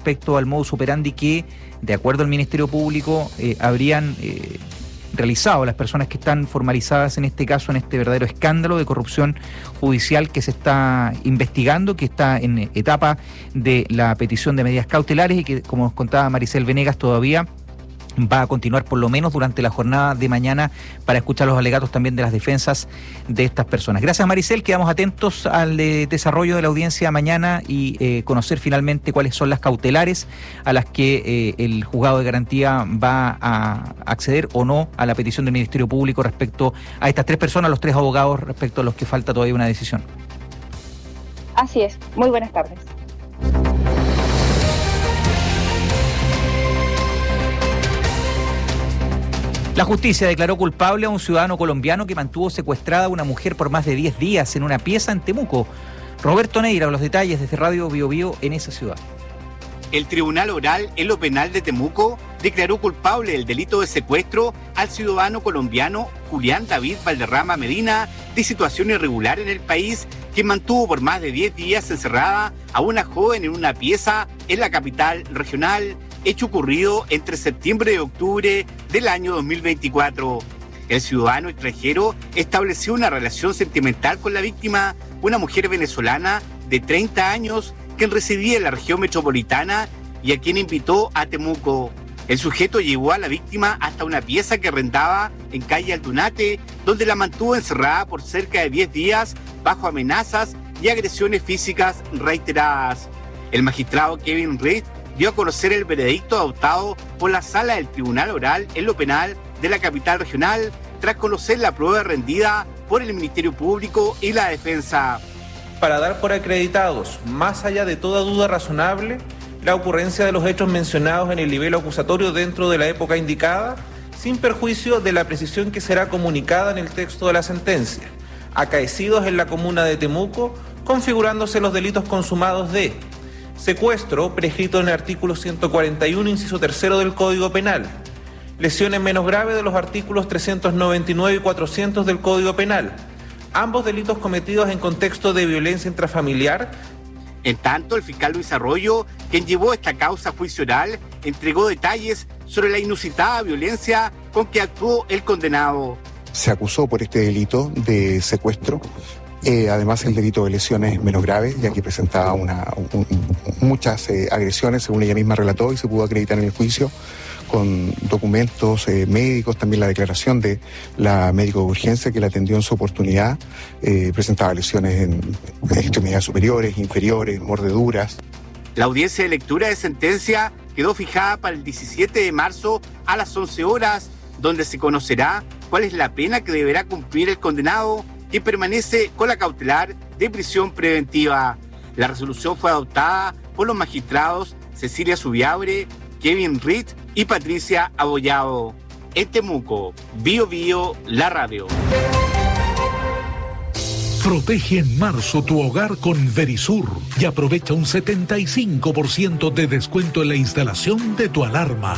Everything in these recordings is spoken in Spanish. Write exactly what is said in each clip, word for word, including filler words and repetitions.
respecto al modus operandi que, de acuerdo al Ministerio Público, eh, habrían eh, realizado las personas que están formalizadas en este caso, en este verdadero escándalo de corrupción judicial que se está investigando, que está en etapa de la petición de medidas cautelares y que, como nos contaba Maricel Venegas, todavía va a continuar por lo menos durante la jornada de mañana para escuchar los alegatos también de las defensas de estas personas. Gracias, Maricel, quedamos atentos al eh, desarrollo de la audiencia mañana y eh, conocer finalmente cuáles son las cautelares a las que eh, el juzgado de garantía va a acceder o no a la petición del Ministerio Público respecto a estas tres personas, los tres abogados, respecto a los que falta todavía una decisión. Así es, muy buenas tardes. La justicia declaró culpable a un ciudadano colombiano que mantuvo secuestrada a una mujer por más de diez días en una pieza en Temuco. Roberto Neira, con los detalles desde Radio Bio Bio en esa ciudad. El Tribunal Oral en lo Penal de Temuco declaró culpable del delito de secuestro al ciudadano colombiano Julián David Valderrama Medina, de situación irregular en el país, que mantuvo por más de diez días encerrada a una joven en una pieza en la capital regional, hecho ocurrido entre septiembre y octubre del año dos mil veinticuatro. El ciudadano extranjero estableció una relación sentimental con la víctima, una mujer venezolana de treinta años, quien residía en la región metropolitana y a quien invitó a Temuco. El sujeto llevó a la víctima hasta una pieza que rentaba en calle Aldunate, donde la mantuvo encerrada por cerca de diez días bajo amenazas y agresiones físicas reiteradas. El magistrado Kevin Reed dio a conocer el veredicto adoptado por la Sala del Tribunal Oral en lo Penal de la capital regional, tras conocer la prueba rendida por el Ministerio Público y la defensa. Para dar por acreditados, más allá de toda duda razonable, la ocurrencia de los hechos mencionados en el nivel acusatorio dentro de la época indicada, sin perjuicio de la precisión que será comunicada en el texto de la sentencia, acaecidos en la comuna de Temuco, configurándose los delitos consumados de secuestro, prescrito en el artículo ciento cuarenta y uno, inciso tercero del Código Penal, lesiones menos graves de los artículos trescientos noventa y nueve y cuatrocientos del Código Penal, ambos delitos cometidos en contexto de violencia intrafamiliar. En tanto, el fiscal Luis Arroyo, quien llevó esta causa a juicio oral, entregó detalles sobre la inusitada violencia con que actuó el condenado. Se acusó por este delito de secuestro. Eh, además, el delito de lesiones menos graves, ya que presentaba una, un, muchas eh, agresiones, según ella misma relató, y se pudo acreditar en el juicio con documentos eh, médicos, también la declaración de la médico de urgencia que la atendió en su oportunidad, eh, presentaba lesiones en, en extremidades superiores, inferiores, mordeduras. La audiencia de lectura de sentencia quedó fijada para el diecisiete de marzo a las once horas, donde se conocerá cuál es la pena que deberá cumplir el condenado, que permanece con la cautelar de prisión preventiva. La resolución fue adoptada por los magistrados Cecilia Subiabre, Kevin Reed y Patricia Abollado. En Temuco, Bio Bio, la radio. Protege en marzo tu hogar con Verisur y aprovecha un setenta y cinco por ciento de descuento en la instalación de tu alarma.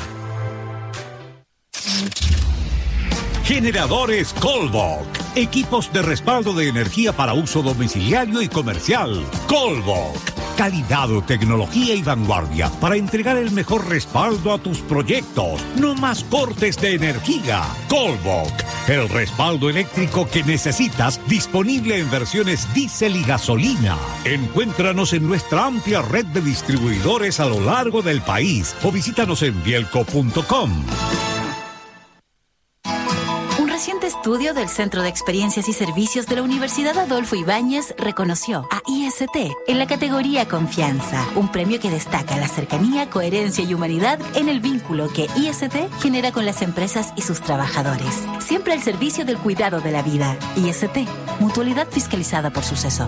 Generadores Colbok. Equipos de respaldo de energía para uso domiciliario y comercial. Colbok. Calidad, tecnología y vanguardia para entregar el mejor respaldo a tus proyectos. No más cortes de energía. Colbok. El respaldo eléctrico que necesitas, disponible en versiones diésel y gasolina. Encuéntranos en nuestra amplia red de distribuidores a lo largo del país o visítanos en bielco punto com. Reciente estudio del Centro de Experiencias y Servicios de la Universidad Adolfo Ibáñez reconoció a I S T en la categoría Confianza, un premio que destaca la cercanía, coherencia y humanidad en el vínculo que I S T genera con las empresas y sus trabajadores. Siempre al servicio del cuidado de la vida. I S T, mutualidad fiscalizada por Suceso.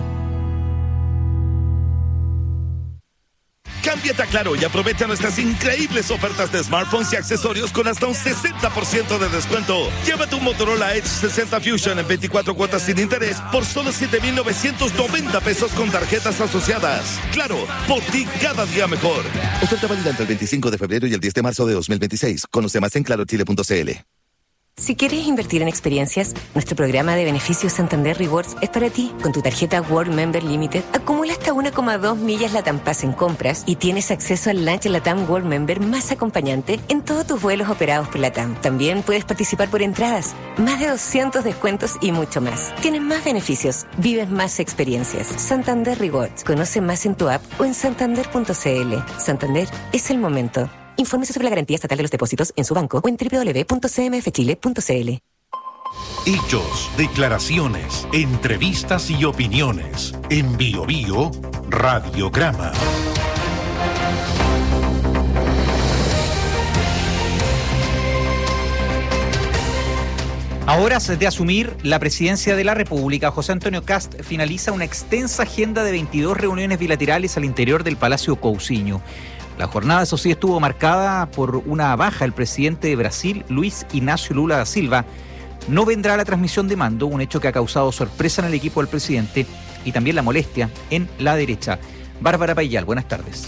Cámbiate a Claro y aprovecha nuestras increíbles ofertas de smartphones y accesorios con hasta un sesenta por ciento de descuento. Llévate un Motorola Edge sesenta Fusion en veinticuatro cuotas sin interés por solo siete mil novecientos noventa pesos con tarjetas asociadas. Claro, por ti cada día mejor. Oferta válida entre el veinticinco de febrero y el diez de marzo de dos mil veintiséis. Conoce más en claro chile punto c l. Si quieres invertir en experiencias, nuestro programa de beneficios Santander Rewards es para ti. Con tu tarjeta World Member Limited, acumula hasta uno coma dos millas LATAM Pass en compras y tienes acceso al lunch LATAM World Member más acompañante en todos tus vuelos operados por LATAM. También puedes participar por entradas, más de doscientos descuentos y mucho más. Tienes más beneficios, vives más experiencias. Santander Rewards. Conoce más en tu app o en santander punto c l. Santander es el momento. Infórmese sobre la garantía estatal de los depósitos en su banco o en doble u doble u doble u punto c m f chile punto c l. Hechos, declaraciones, entrevistas y opiniones. En Bio Bio, Radiograma. A horas de asumir la presidencia de la República, José Antonio Kast finaliza una extensa agenda de veintidós reuniones bilaterales al interior del Palacio Cousiño. La jornada, eso sí, estuvo marcada por una baja. El presidente de Brasil, Luis Ignacio Lula da Silva, no vendrá a la transmisión de mando, un hecho que ha causado sorpresa en el equipo del presidente y también la molestia en la derecha. Bárbara Payal, buenas tardes.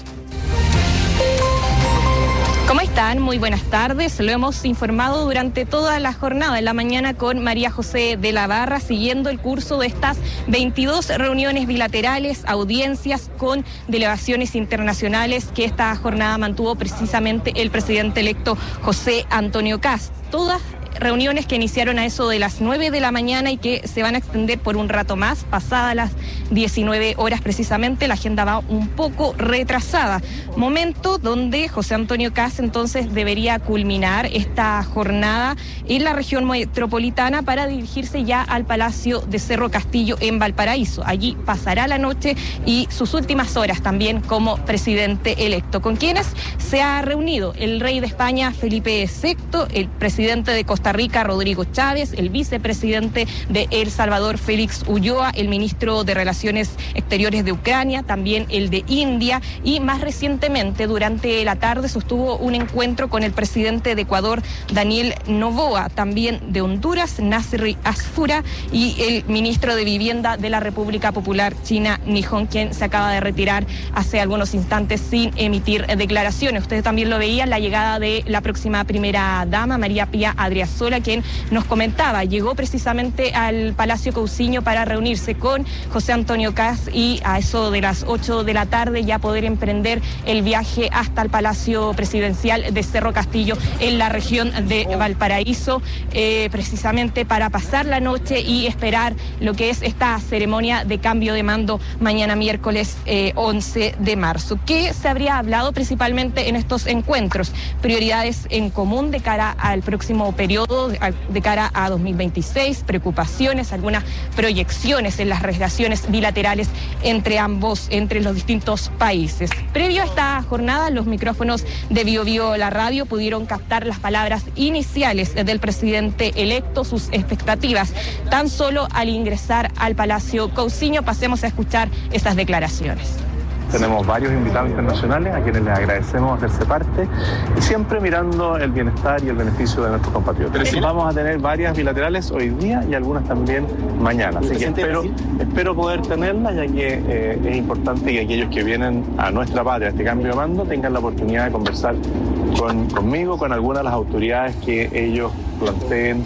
¿Cómo están? Muy buenas tardes. Lo hemos informado durante toda la jornada en la mañana con María José de la Barra, siguiendo el curso de estas veintidós reuniones bilaterales, audiencias con delegaciones internacionales que esta jornada mantuvo precisamente el presidente electo José Antonio Kast. Todas reuniones que iniciaron a eso de las nueve de la mañana y que se van a extender por un rato más, pasadas las diecinueve horas precisamente. La agenda va un poco retrasada. Momento donde José Antonio Kast entonces debería culminar esta jornada en la región metropolitana para dirigirse ya al Palacio de Cerro Castillo en Valparaíso. Allí pasará la noche y sus últimas horas también como presidente electo. ¿Con quienes se ha reunido? El rey de España, Felipe sexto, el presidente de Costa Rica, Rodrigo Chávez, el vicepresidente de El Salvador, Félix Ulloa, el ministro de Relaciones Exteriores de Ucrania, también el de India, y más recientemente durante la tarde sostuvo un encuentro con el presidente de Ecuador, Daniel Noboa, también de Honduras, Nasri Asfura, y el ministro de Vivienda de la República Popular China, Nihon, quien se acaba de retirar hace algunos instantes sin emitir declaraciones. Ustedes también lo veían, la llegada de la próxima primera dama, María Pía Adriasola, quien nos comentaba, llegó precisamente al Palacio Cousiño para reunirse con José Antonio Kast y a eso de las ocho de la tarde ya poder emprender el viaje hasta el Palacio Presidencial de Cerro Castillo en la región de Valparaíso, eh, precisamente para pasar la noche y esperar lo que es esta ceremonia de cambio de mando mañana miércoles eh, once de marzo. ¿Qué se habría hablado principalmente en estos encuentros? Prioridades en común de cara al próximo periodo, de cara a dos mil veintiséis, preocupaciones, algunas proyecciones en las relaciones bilaterales entre ambos, entre los distintos países. Previo a esta jornada, los micrófonos de Bio Bio la radio pudieron captar las palabras iniciales del presidente electo, sus expectativas, tan solo al ingresar al Palacio Cousiño. Pasemos a escuchar esas declaraciones. Tenemos varios invitados internacionales a quienes les agradecemos hacerse parte y siempre mirando el bienestar y el beneficio de nuestros compatriotas. Vamos a tener varias bilaterales hoy día y algunas también mañana. Así que espero, espero poder tenerlas, ya que eh, es importante que aquellos que vienen a nuestra patria, a este cambio de mando, tengan la oportunidad de conversar con, conmigo, con algunas de las autoridades que ellos planteen.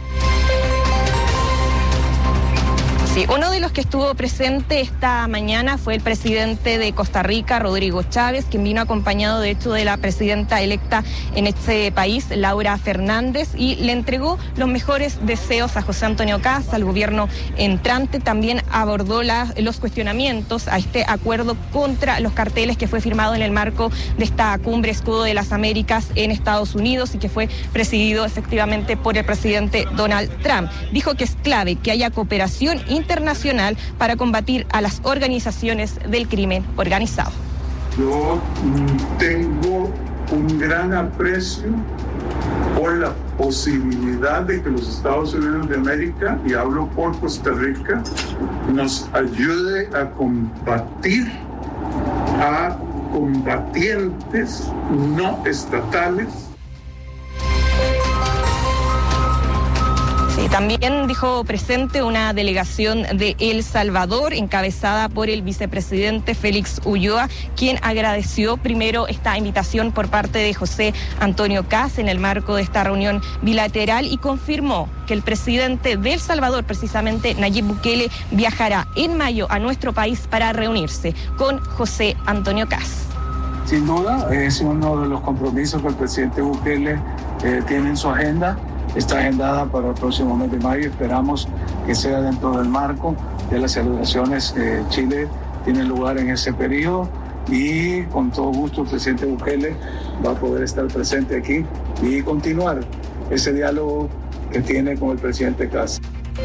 Sí, uno de los que estuvo presente esta mañana fue el presidente de Costa Rica, Rodrigo Chávez, quien vino acompañado de hecho de la presidenta electa en este país, Laura Fernández, y le entregó los mejores deseos a José Antonio Kast, al gobierno entrante. También abordó la, los cuestionamientos a este acuerdo contra los carteles que fue firmado en el marco de esta cumbre Escudo de las Américas en Estados Unidos y que fue presidido efectivamente por el presidente Donald Trump. Dijo que es clave que haya cooperación internacional internacional para combatir a las organizaciones del crimen organizado. Yo tengo un gran aprecio por la posibilidad de que los Estados Unidos de América, y hablo por Costa Rica, nos ayude a combatir a combatientes no estatales. Sí, también dijo presente una delegación de El Salvador encabezada por el vicepresidente Félix Ulloa, quien agradeció primero esta invitación por parte de José Antonio Kast en el marco de esta reunión bilateral y confirmó que el presidente de El Salvador, precisamente Nayib Bukele, viajará en mayo a nuestro país para reunirse con José Antonio Kast. Sin duda, es uno de los compromisos que el presidente Bukele eh, tiene en su agenda. Está agendada para el próximo mes de mayo. Esperamos que sea dentro del marco de las celebraciones que Chile tiene lugar en ese periodo. Y con todo gusto el presidente Bukele va a poder estar presente aquí y continuar ese diálogo que tiene con el presidente Kast.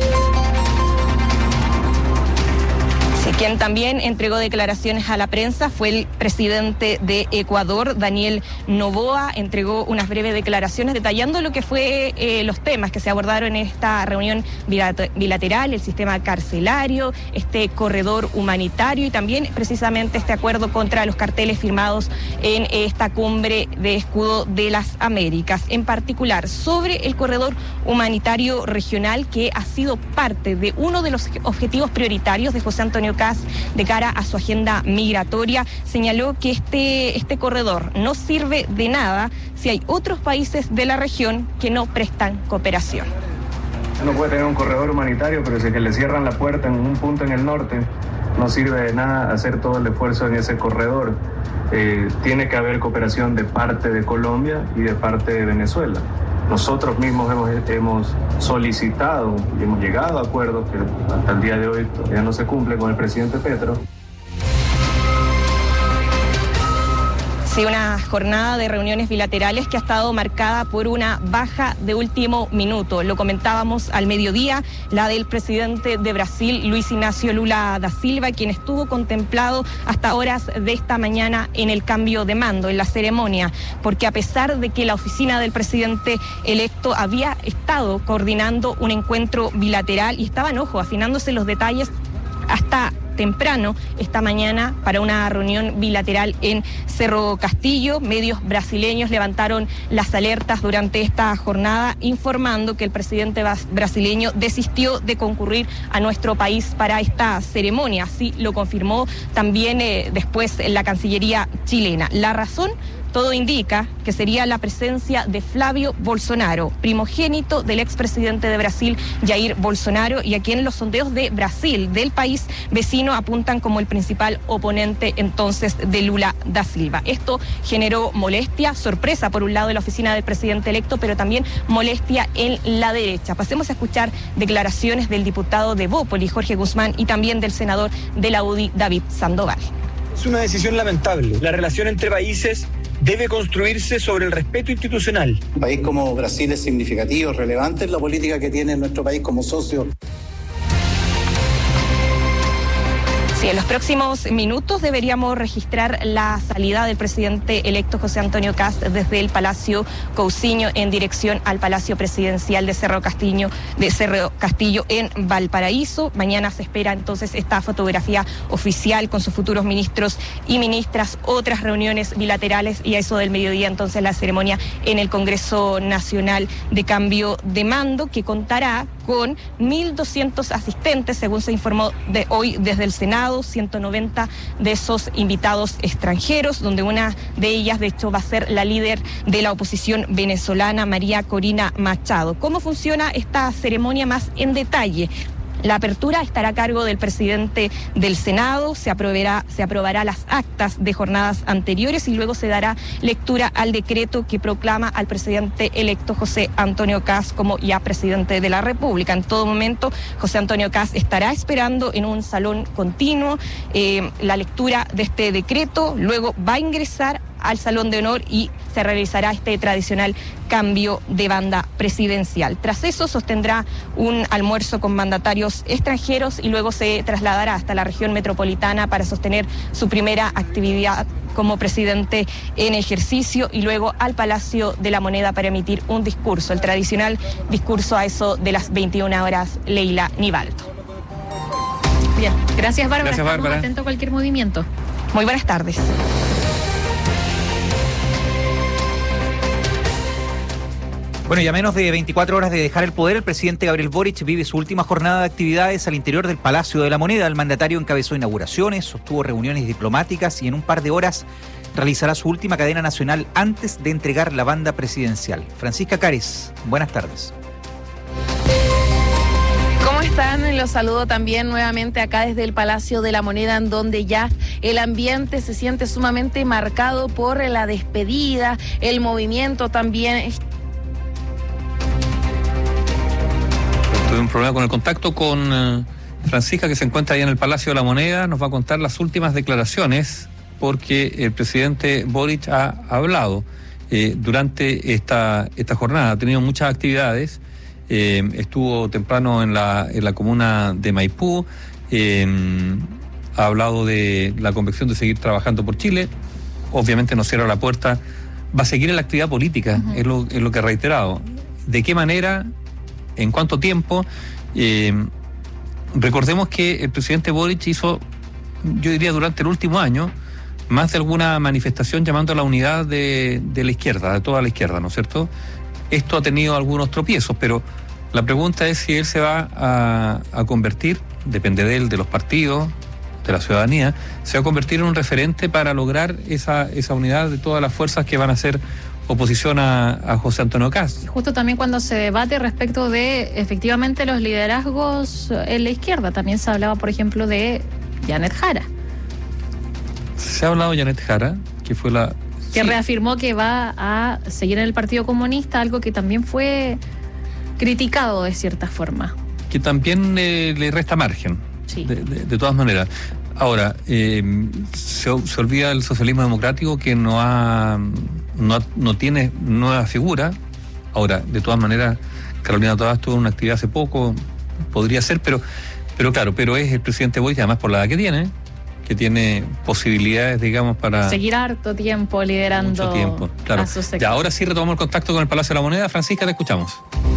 Quien también entregó declaraciones a la prensa fue el presidente de Ecuador, Daniel Noboa. Entregó unas breves declaraciones detallando lo que fue eh, los temas que se abordaron en esta reunión bilateral, el sistema carcelario, este corredor humanitario y también precisamente este acuerdo contra los carteles firmados en esta cumbre de Escudo de las Américas. En particular, sobre el corredor humanitario regional, que ha sido parte de uno de los objetivos prioritarios de José Antonio Kast de cara a su agenda migratoria, señaló que este, este corredor no sirve de nada si hay otros países de la región que no prestan cooperación. Uno puede tener un corredor humanitario, pero si es que le cierran la puerta en un punto en el norte, no sirve de nada hacer todo el esfuerzo en ese corredor. Eh, tiene que haber cooperación de parte de Colombia y de parte de Venezuela. Nosotros mismos hemos, hemos solicitado y hemos llegado a acuerdos que hasta el día de hoy todavía no se cumplen con el presidente Petro. Sí, una jornada de reuniones bilaterales que ha estado marcada por una baja de último minuto. Lo comentábamos al mediodía, la del presidente de Brasil, Luis Ignacio Lula da Silva, quien estuvo contemplado hasta horas de esta mañana en el cambio de mando, en la ceremonia, porque a pesar de que la oficina del presidente electo había estado coordinando un encuentro bilateral y estaban, ojo, afinándose los detalles hasta temprano esta mañana para una reunión bilateral en Cerro Castillo. Medios brasileños levantaron las alertas durante esta jornada, informando que el presidente brasileño desistió de concurrir a nuestro país para esta ceremonia. Así lo confirmó también eh, después la Cancillería chilena. La razón: todo indica que sería la presencia de Flavio Bolsonaro, primogénito del expresidente de Brasil, Jair Bolsonaro, y a quien los sondeos de Brasil, del país vecino, apuntan como el principal oponente entonces de Lula da Silva. Esto generó molestia, sorpresa por un lado en la oficina del presidente electo, pero también molestia en la derecha. Pasemos a escuchar declaraciones del diputado de Bópoli, Jorge Guzmán, y también del senador de la U D I, David Sandoval. Es una decisión lamentable. La relación entre países debe construirse sobre el respeto institucional. Un país como Brasil es significativo, relevante en la política que tiene nuestro país como socio. Sí, en los próximos minutos deberíamos registrar la salida del presidente electo José Antonio Kast desde el Palacio Cousiño en dirección al Palacio Presidencial de Cerro Castillo, de Cerro Castillo en Valparaíso. Mañana se espera entonces esta fotografía oficial con sus futuros ministros y ministras, otras reuniones bilaterales y a eso del mediodía entonces la ceremonia en el Congreso Nacional de Cambio de Mando, que contará con mil doscientos asistentes, según se informó de hoy desde el Senado, ciento noventa de esos invitados extranjeros, donde una de ellas, de hecho, va a ser la líder de la oposición venezolana, María Corina Machado. ¿Cómo funciona esta ceremonia más en detalle? La apertura estará a cargo del presidente del Senado, se aprobará, se aprobará las actas de jornadas anteriores y luego se dará lectura al decreto que proclama al presidente electo José Antonio Kast como ya presidente de la República. En todo momento, José Antonio Kast estará esperando en un salón continuo eh, la lectura de este decreto, luego va a ingresar al Salón de Honor y se realizará este tradicional cambio de banda presidencial. Tras eso sostendrá un almuerzo con mandatarios extranjeros y luego se trasladará hasta la región metropolitana para sostener su primera actividad como presidente en ejercicio y luego al Palacio de la Moneda para emitir un discurso, el tradicional discurso a eso de las veintiuna horas, Leila Nivaldo. Bien, gracias Bárbara. Gracias, Bárbara. Estamos atentos a cualquier movimiento. Muy buenas tardes. Bueno, y a menos de veinticuatro horas de dejar el poder, el presidente Gabriel Boric vive su última jornada de actividades al interior del Palacio de la Moneda. El mandatario encabezó inauguraciones, sostuvo reuniones diplomáticas y en un par de horas realizará su última cadena nacional antes de entregar la banda presidencial. Francisca Cares, buenas tardes. ¿Cómo están? Los saludo también nuevamente acá desde el Palacio de la Moneda, en donde ya el ambiente se siente sumamente marcado por la despedida, el movimiento también. Tuve un problema con el contacto con uh, Francisca, que se encuentra ahí en el Palacio de la Moneda. Nos va a contar las últimas declaraciones, porque el presidente Boric ha hablado eh, durante esta, esta jornada. Ha tenido muchas actividades. Eh, estuvo temprano en la, en la comuna de Maipú. Eh, ha hablado de la convicción de seguir trabajando por Chile. Obviamente no cierra la puerta. Va a seguir en la actividad política, uh-huh. es, lo, es lo que ha reiterado. ¿De qué manera? ¿En cuánto tiempo? Eh, recordemos que el presidente Boric hizo, yo diría durante el último año, más de alguna manifestación llamando a la unidad de, de la izquierda, de toda la izquierda, ¿no es cierto? Esto ha tenido algunos tropiezos, pero la pregunta es si él se va a, a convertir, depende de él, de los partidos, de la ciudadanía, se va a convertir en un referente para lograr esa, esa unidad de todas las fuerzas que van a ser oposición a, a José Antonio Kast. Justo también cuando se debate respecto de efectivamente los liderazgos en la izquierda, también se hablaba, por ejemplo, de Janet Jara. Se ha hablado de Janet Jara, que fue la... Que sí. reafirmó que va a seguir en el Partido Comunista, algo que también fue criticado de cierta forma. Que también eh, le resta margen, sí. de, de, de todas maneras. Ahora, eh, se, se olvida el socialismo democrático, que no ha... No, no tiene nueva figura. Ahora, de todas maneras, Carolina Toás tuvo una actividad hace poco, podría ser, pero pero claro, pero es el presidente Boric, además por la edad que tiene, que tiene posibilidades, digamos, para... seguir harto tiempo liderando. Mucho tiempo, claro. A su sector. Ya, ahora sí retomamos el contacto con el Palacio de la Moneda. Francisca, te escuchamos.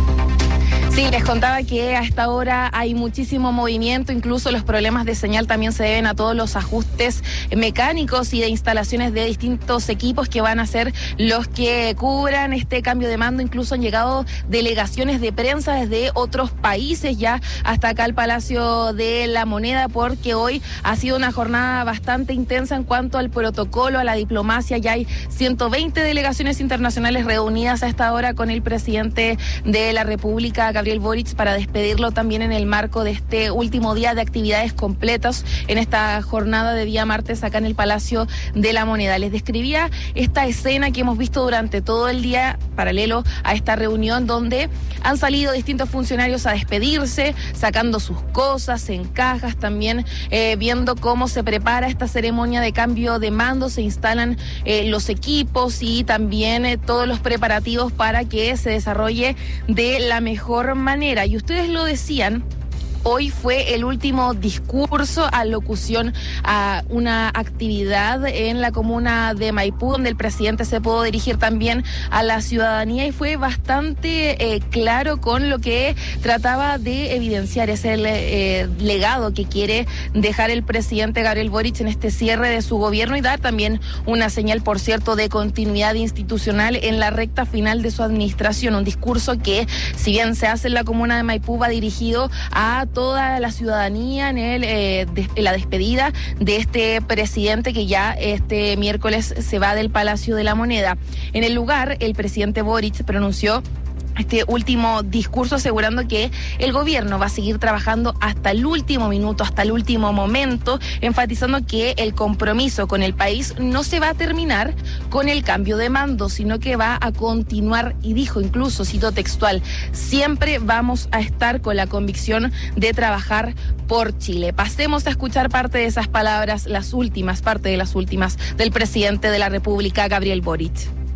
Sí, les contaba que a esta hora hay muchísimo movimiento, incluso los problemas de señal también se deben a todos los ajustes mecánicos y de instalaciones de distintos equipos que van a ser los que cubran este cambio de mando. Incluso han llegado delegaciones de prensa desde otros países ya hasta acá al Palacio de la Moneda, porque hoy ha sido una jornada bastante intensa en cuanto al protocolo, a la diplomacia. Ya hay ciento veinte delegaciones internacionales reunidas a esta hora con el presidente de la República, Gabriel Boric, para despedirlo también en el marco de este último día de actividades completas en esta jornada de día martes acá en el Palacio de la Moneda. Les describía esta escena que hemos visto durante todo el día paralelo a esta reunión, donde han salido distintos funcionarios a despedirse, sacando sus cosas en cajas, también eh, viendo cómo se prepara esta ceremonia de cambio de mando, se instalan eh, los equipos y también eh, todos los preparativos para que se desarrolle de la mejor manera. Y ustedes lo decían, hoy fue el último discurso, alocución a una actividad en la comuna de Maipú, donde el presidente se pudo dirigir también a la ciudadanía y fue bastante eh, claro con lo que trataba de evidenciar. Es el eh, legado que quiere dejar el presidente Gabriel Boric en este cierre de su gobierno y dar también una señal, por cierto, de continuidad institucional en la recta final de su administración. Un discurso que, si bien se hace en la comuna de Maipú, va dirigido a toda la ciudadanía en, el, eh, de, en la despedida de este presidente que ya este miércoles se va del Palacio de la Moneda. En el lugar, el presidente Boric pronunció este último discurso asegurando que el gobierno va a seguir trabajando hasta el último minuto, hasta el último momento, enfatizando que el compromiso con el país no se va a terminar con el cambio de mando, sino que va a continuar, y dijo incluso, cito textual, siempre vamos a estar con la convicción de trabajar por Chile. Pasemos a escuchar parte de esas palabras, las últimas, parte de las últimas del presidente de la República, Gabriel Boric.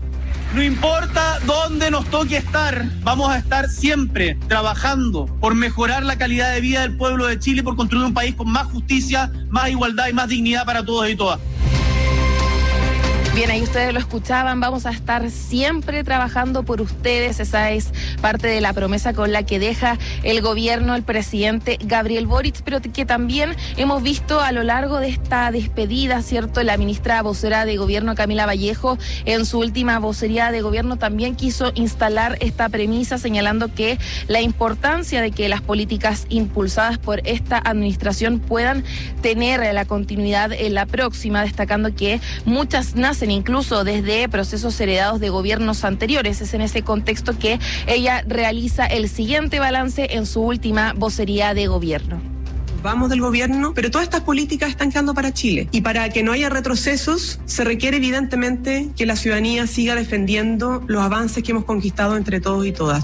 No importa dónde nos toque estar, vamos a estar siempre trabajando por mejorar la calidad de vida del pueblo de Chile, por construir un país con más justicia, más igualdad y más dignidad para todos y todas. Bien, ahí ustedes lo escuchaban, vamos a estar siempre trabajando por ustedes, esa es parte de la promesa con la que deja el gobierno el presidente Gabriel Boric, pero que también hemos visto a lo largo de esta despedida, ¿cierto? La ministra vocera de gobierno Camila Vallejo en su última vocería de gobierno también quiso instalar esta premisa señalando que la importancia de que las políticas impulsadas por esta administración puedan tener la continuidad en la próxima, destacando que muchas nacen incluso desde procesos heredados de gobiernos anteriores. Es en ese contexto que ella realiza el siguiente balance en su última vocería de gobierno. Vamos del gobierno, pero todas estas políticas están quedando para Chile. Y para que no haya retrocesos, se requiere evidentemente que la ciudadanía siga defendiendo los avances que hemos conquistado entre todos y todas.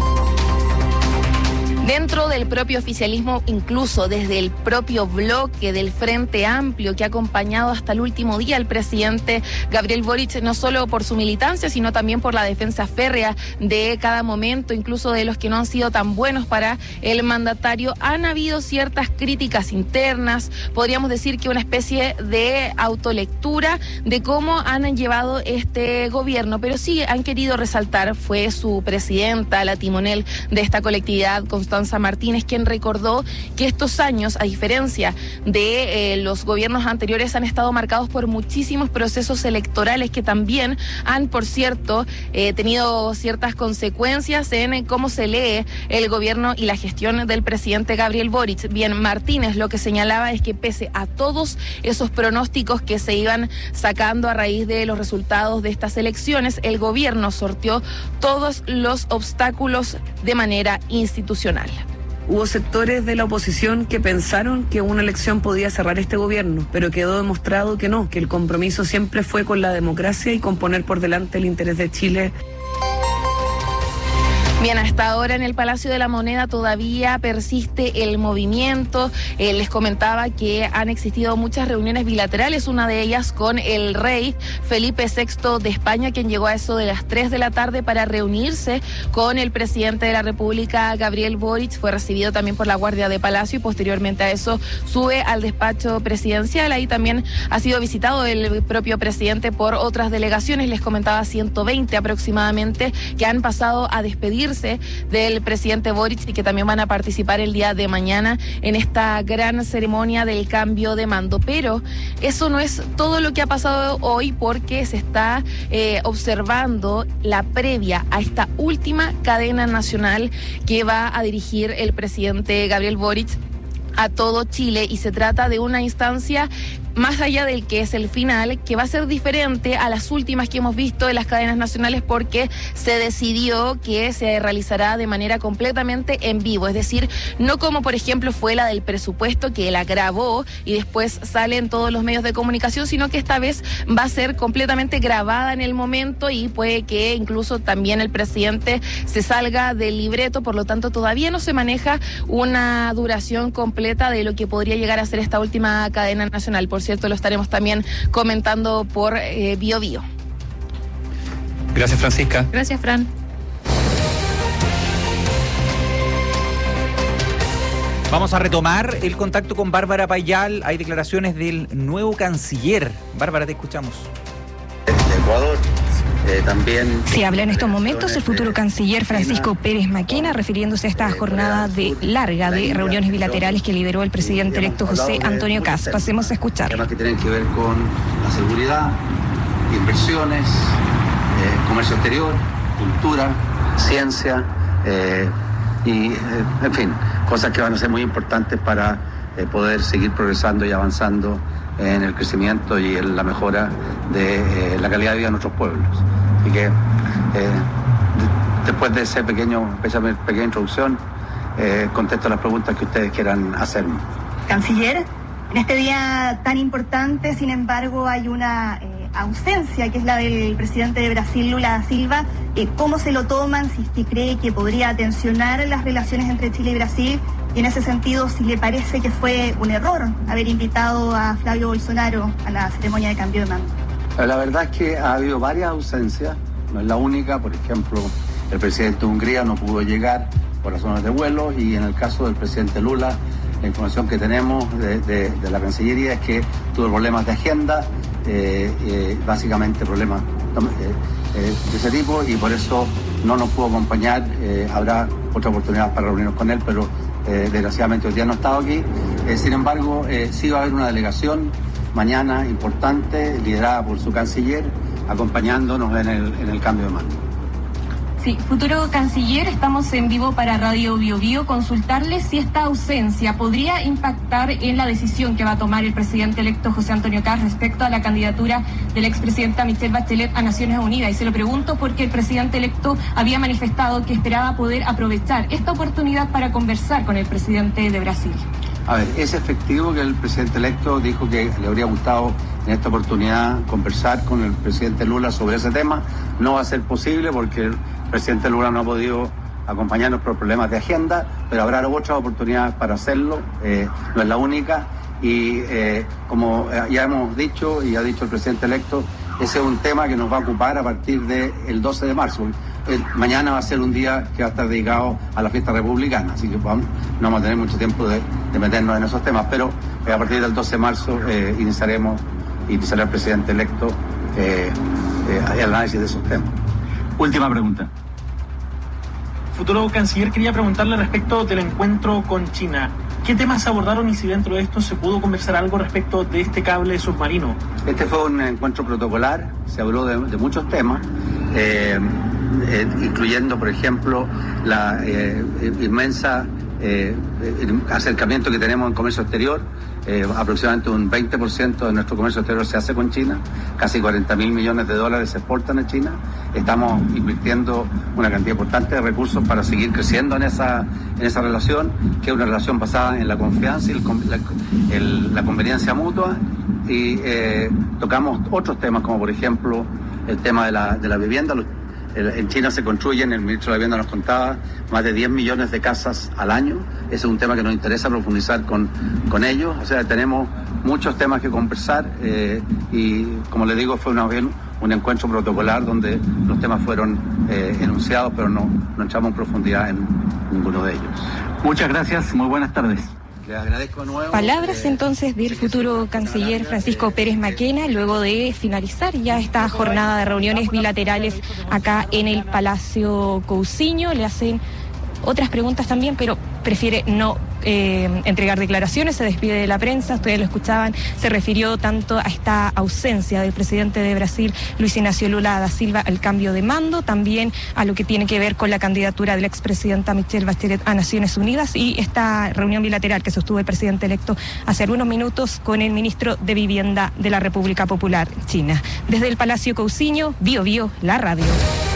Dentro del propio oficialismo, incluso desde el propio bloque del Frente Amplio que ha acompañado hasta el último día al presidente Gabriel Boric, no solo por su militancia, sino también por la defensa férrea de cada momento, incluso de los que no han sido tan buenos para el mandatario, han habido ciertas críticas internas, podríamos decir que una especie de autolectura de cómo han llevado este gobierno, pero sí han querido resaltar, fue su presidenta, la timonel de esta colectividad, Constanza Martínez, quien recordó que estos años, a diferencia de eh, los gobiernos anteriores, han estado marcados por muchísimos procesos electorales que también han, por cierto, eh, tenido ciertas consecuencias en eh, cómo se lee el gobierno y la gestión del presidente Gabriel Boric. Bien, Martínez lo que señalaba es que pese a todos esos pronósticos que se iban sacando a raíz de los resultados de estas elecciones, el gobierno sorteó todos los obstáculos de manera institucional. Hubo sectores de la oposición que pensaron que una elección podía cerrar este gobierno, pero quedó demostrado que no, que el compromiso siempre fue con la democracia y con poner por delante el interés de Chile. Bien, hasta ahora en el Palacio de la Moneda todavía persiste el movimiento. Eh, les comentaba que han existido muchas reuniones bilaterales, una de ellas con el rey Felipe sexto de España, quien llegó a eso de las tres de la tarde para reunirse con el presidente de la República, Gabriel Boric. Fue recibido también por la Guardia de Palacio y posteriormente a eso sube al despacho presidencial. Ahí también ha sido visitado el propio presidente por otras delegaciones. Les comentaba ciento veinte aproximadamente que han pasado a despedirse del presidente Boric y que también van a participar el día de mañana en esta gran ceremonia del cambio de mando. Pero eso no es todo lo que ha pasado hoy, porque se está eh, observando la previa a esta última cadena nacional que va a dirigir el presidente Gabriel Boric a todo Chile, y se trata de una instancia más allá del que es el final, que va a ser diferente a las últimas que hemos visto en las cadenas nacionales, porque se decidió que se realizará de manera completamente en vivo, es decir, no como por ejemplo fue la del presupuesto, que la grabó y después sale en todos los medios de comunicación, sino que esta vez va a ser completamente grabada en el momento, y puede que incluso también el presidente se salga del libreto. Por lo tanto, todavía no se maneja una duración completa de lo que podría llegar a ser esta última cadena nacional. Por cierto, lo estaremos también comentando por eh, Bio Bio. Gracias, Francisca. Gracias, Fran. Vamos a retomar el contacto con Bárbara Payal. Hay declaraciones del nuevo canciller. Bárbara, te escuchamos. De Ecuador. Eh, también se habla en estos momentos el futuro canciller Francisco Pérez Maquena, refiriéndose a esta jornada de larga de reuniones bilaterales que lideró el presidente electo José Antonio Kast. Pasemos a escuchar. Temas que tienen que ver con la seguridad, inversiones, eh, comercio exterior, cultura, ciencia eh, y, eh, en fin, cosas que van a ser muy importantes para eh, poder seguir progresando y avanzando en el crecimiento y en la mejora de eh, la calidad de vida de nuestros pueblos. Así que, eh, de, después de ese pequeño, esa pequeña introducción, eh, contesto las preguntas que ustedes quieran hacerme. Canciller, en este día tan importante, sin embargo, hay una eh, ausencia, que es la del presidente de Brasil, Lula da Silva. Eh, ¿Cómo se lo toman? Si usted cree que podría tensionar las relaciones entre Chile y Brasil, y en ese sentido, si le parece que fue un error haber invitado a Flavio Bolsonaro a la ceremonia de cambio de mando. La verdad es que ha habido varias ausencias, no es la única. Por ejemplo, el presidente de Hungría no pudo llegar por razones de vuelo, y en el caso del presidente Lula, la información que tenemos de, de, de la Cancillería es que tuvo problemas de agenda eh, eh, básicamente problemas eh, eh, de ese tipo, y por eso no nos pudo acompañar. Eh, habrá otra oportunidad para reunirnos con él, pero eh, desgraciadamente hoy día no ha estado aquí. Eh, sin embargo, eh, sí va a haber una delegación mañana importante, liderada por su canciller, acompañándonos en el, en el cambio de mando. Sí, futuro canciller, estamos en vivo para Radio Bio Bio. Consultarle si esta ausencia podría impactar en la decisión que va a tomar el presidente electo José Antonio Kast respecto a la candidatura de la expresidenta Michelle Bachelet a Naciones Unidas. Y se lo pregunto porque el presidente electo había manifestado que esperaba poder aprovechar esta oportunidad para conversar con el presidente de Brasil. A ver, es efectivo que el presidente electo dijo que le habría gustado en esta oportunidad conversar con el presidente Lula sobre ese tema. No va a ser posible porque el presidente Lula no ha podido acompañarnos por problemas de agenda, pero habrá otras oportunidades para hacerlo, eh, no es la única. Y eh, como ya hemos dicho y ha dicho el presidente electo, ese es un tema que nos va a ocupar a partir del doce de marzo. El, mañana va a ser un día que va a estar dedicado a la fiesta republicana, así que vamos, no vamos a tener mucho tiempo de, de meternos en esos temas, pero eh, a partir del doce de marzo eh, iniciaremos, iniciará el presidente electo eh, eh, el análisis de esos temas. Última pregunta. Futuro canciller, quería preguntarle respecto del encuentro con China. ¿Qué temas abordaron y si dentro de esto se pudo conversar algo respecto de este cable submarino? Este fue un encuentro protocolar, se habló de, de muchos temas, eh, eh, incluyendo, por ejemplo, la eh, inmensa eh, acercamiento que tenemos en comercio exterior. Eh, aproximadamente un veinte por ciento de nuestro comercio exterior se hace con China, casi cuarenta mil millones de dólares se exportan a China. Estamos invirtiendo una cantidad importante de recursos para seguir creciendo en esa, en esa relación, que es una relación basada en la confianza y el, la, el, la conveniencia mutua. Y eh, tocamos otros temas, como por ejemplo el tema de la, de la vivienda. En China se construyen, el ministro de la Vivienda nos contaba, más de diez millones de casas al año. Ese es un tema que nos interesa profundizar con, con ellos. O sea, tenemos muchos temas que conversar eh, y, como le digo, fue una vez un encuentro protocolar donde los temas fueron eh, enunciados, pero no, no entramos en profundidad en ninguno de ellos. Muchas gracias, muy buenas tardes. Le agradezco de nuevo. Palabras entonces del futuro canciller Francisco Pérez Maquena, luego de finalizar ya esta jornada de reuniones bilaterales acá en el Palacio Cousiño. Le hacen otras preguntas también, pero prefiere no eh, entregar declaraciones, se despide de la prensa. Ustedes lo escuchaban, se refirió tanto a esta ausencia del presidente de Brasil, Luis Ignacio Lula da Silva, al cambio de mando, también a lo que tiene que ver con la candidatura de la expresidenta Michelle Bachelet a Naciones Unidas y esta reunión bilateral que sostuvo el presidente electo hace algunos minutos con el ministro de Vivienda de la República Popular China. Desde el Palacio Cousiño, Bio Bio, la radio.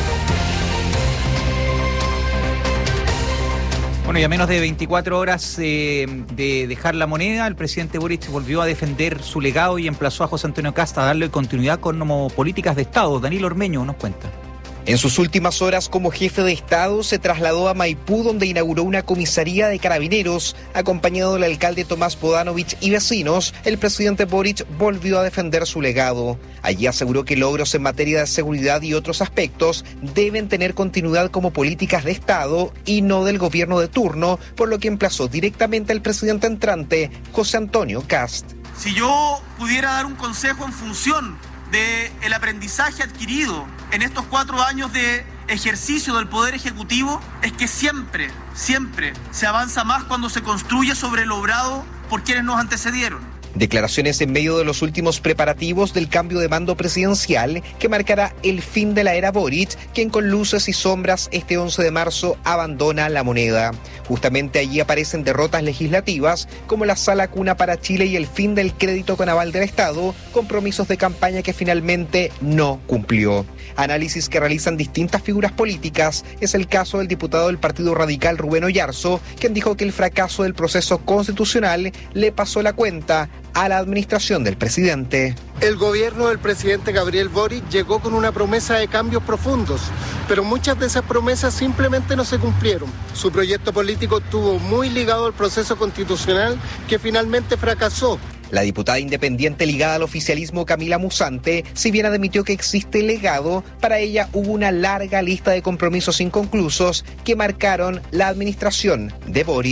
Bueno, y a menos de veinticuatro horas eh, de dejar la moneda, el presidente Boric volvió a defender su legado y emplazó a José Antonio Kast a darle continuidad con como políticas de Estado. Danilo Ormeño nos cuenta. En sus últimas horas como jefe de Estado se trasladó a Maipú, donde inauguró una comisaría de carabineros. Acompañado del alcalde Tomás Bodanovich y vecinos, el presidente Boric volvió a defender su legado. Allí aseguró que logros en materia de seguridad y otros aspectos deben tener continuidad como políticas de Estado y no del gobierno de turno, por lo que emplazó directamente al presidente entrante, José Antonio Kast. Si yo pudiera dar un consejo en función del aprendizaje adquirido en estos cuatro años de ejercicio del Poder Ejecutivo, es que siempre, siempre se avanza más cuando se construye sobre lo obrado por quienes nos antecedieron. Declaraciones en medio de los últimos preparativos del cambio de mando presidencial que marcará el fin de la era Boric, quien con luces y sombras este once de marzo abandona la moneda. Justamente allí aparecen derrotas legislativas como la sala cuna para Chile y el fin del crédito con aval del Estado, compromisos de campaña que finalmente no cumplió. Análisis que realizan distintas figuras políticas. Es el caso del diputado del Partido Radical Rubén Oyarzo, quien dijo que el fracaso del proceso constitucional le pasó la cuenta a la administración del presidente. El gobierno del presidente Gabriel Boric llegó con una promesa de cambios profundos, pero muchas de esas promesas simplemente no se cumplieron. Su proyecto político estuvo muy ligado al proceso constitucional que finalmente fracasó. La diputada independiente ligada al oficialismo Camila Musante, si bien admitió que existe legado, para ella hubo una larga lista de compromisos inconclusos que marcaron la administración de Boric.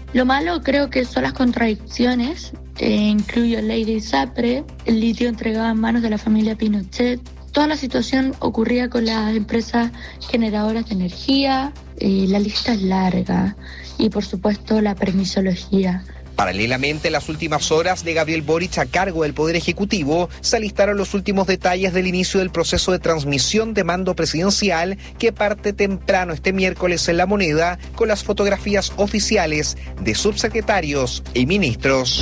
Lo malo creo que son las contradicciones, eh, incluyo ley de ISAPRE, el litio entregado en manos de la familia Pinochet, toda la situación ocurría con las empresas generadoras de energía, eh, la lista es larga y por supuesto la permisología. Paralelamente, en las últimas horas de Gabriel Boric a cargo del Poder Ejecutivo, se alistaron los últimos detalles del inicio del proceso de transmisión de mando presidencial que parte temprano este miércoles en La Moneda con las fotografías oficiales de subsecretarios y ministros.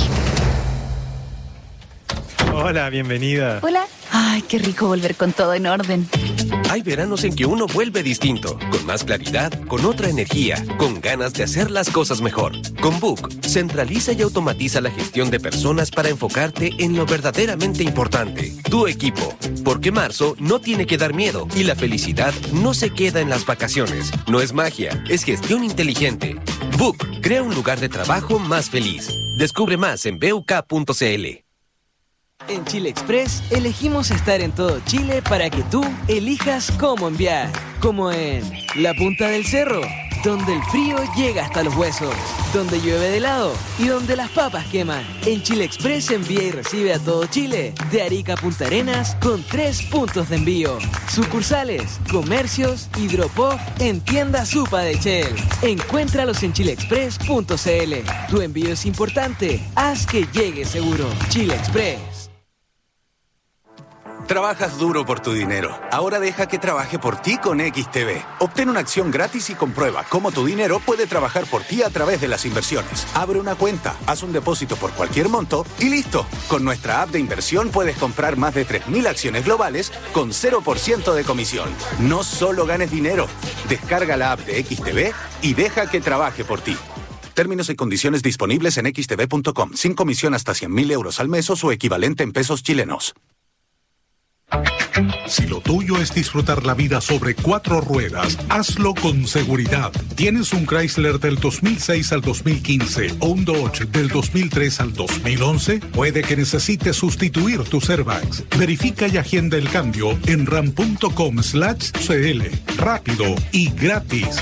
Hola, bienvenida. Hola. Ay, qué rico volver con todo en orden. Hay veranos en que uno vuelve distinto, con más claridad, con otra energía, con ganas de hacer las cosas mejor. Con Book, centraliza y automatiza la gestión de personas para enfocarte en lo verdaderamente importante, tu equipo. Porque marzo no tiene que dar miedo y la felicidad no se queda en las vacaciones. No es magia, es gestión inteligente. Book, crea un lugar de trabajo más feliz. Descubre más en B U K punto C L. En Chile Express elegimos estar en todo Chile para que tú elijas cómo enviar. Como en la punta del cerro, donde el frío llega hasta los huesos, donde llueve de helado y donde las papas queman. En Chile Express envía y recibe a todo Chile, de Arica a Punta Arenas, con tres puntos de envío. Sucursales, comercios y drop-off en tienda Supa de Shell. Encuéntralos en chile express punto c l. Tu envío es importante, haz que llegue seguro. Chile Express. Trabajas duro por tu dinero. Ahora deja que trabaje por ti con X T B. Obtén una acción gratis y comprueba cómo tu dinero puede trabajar por ti a través de las inversiones. Abre una cuenta, haz un depósito por cualquier monto y listo. Con nuestra app de inversión puedes comprar más de tres mil acciones globales con cero por ciento de comisión. No solo ganes dinero. Descarga la app de X T B y deja que trabaje por ti. Términos y condiciones disponibles en x t b punto com. Sin comisión hasta cien mil euros al mes o su equivalente en pesos chilenos. Si lo tuyo es disfrutar la vida sobre cuatro ruedas, hazlo con seguridad. ¿Tienes un Chrysler del dos mil seis al dos mil quince o un Dodge del dos mil tres al dos mil once? Puede que necesites sustituir tus airbags. Verifica y agenda el cambio en ram punto com slash c l. Rápido y gratis.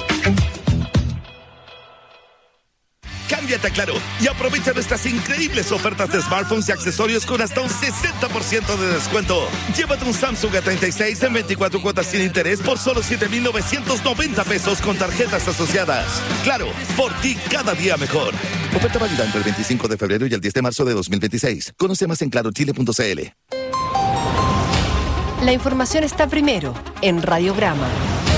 Cámbiate a Claro y aprovecha nuestras increíbles ofertas de smartphones y accesorios con hasta un sesenta por ciento de descuento. Llévate un Samsung A treinta y seis en veinticuatro cuotas sin interés por solo siete mil novecientos noventa pesos con tarjetas asociadas. Claro, por ti cada día mejor. Oferta válida entre el veinticinco de febrero y el diez de marzo de dos mil veintiséis. Conoce más en claro chile punto c l. La información está primero en Radiograma.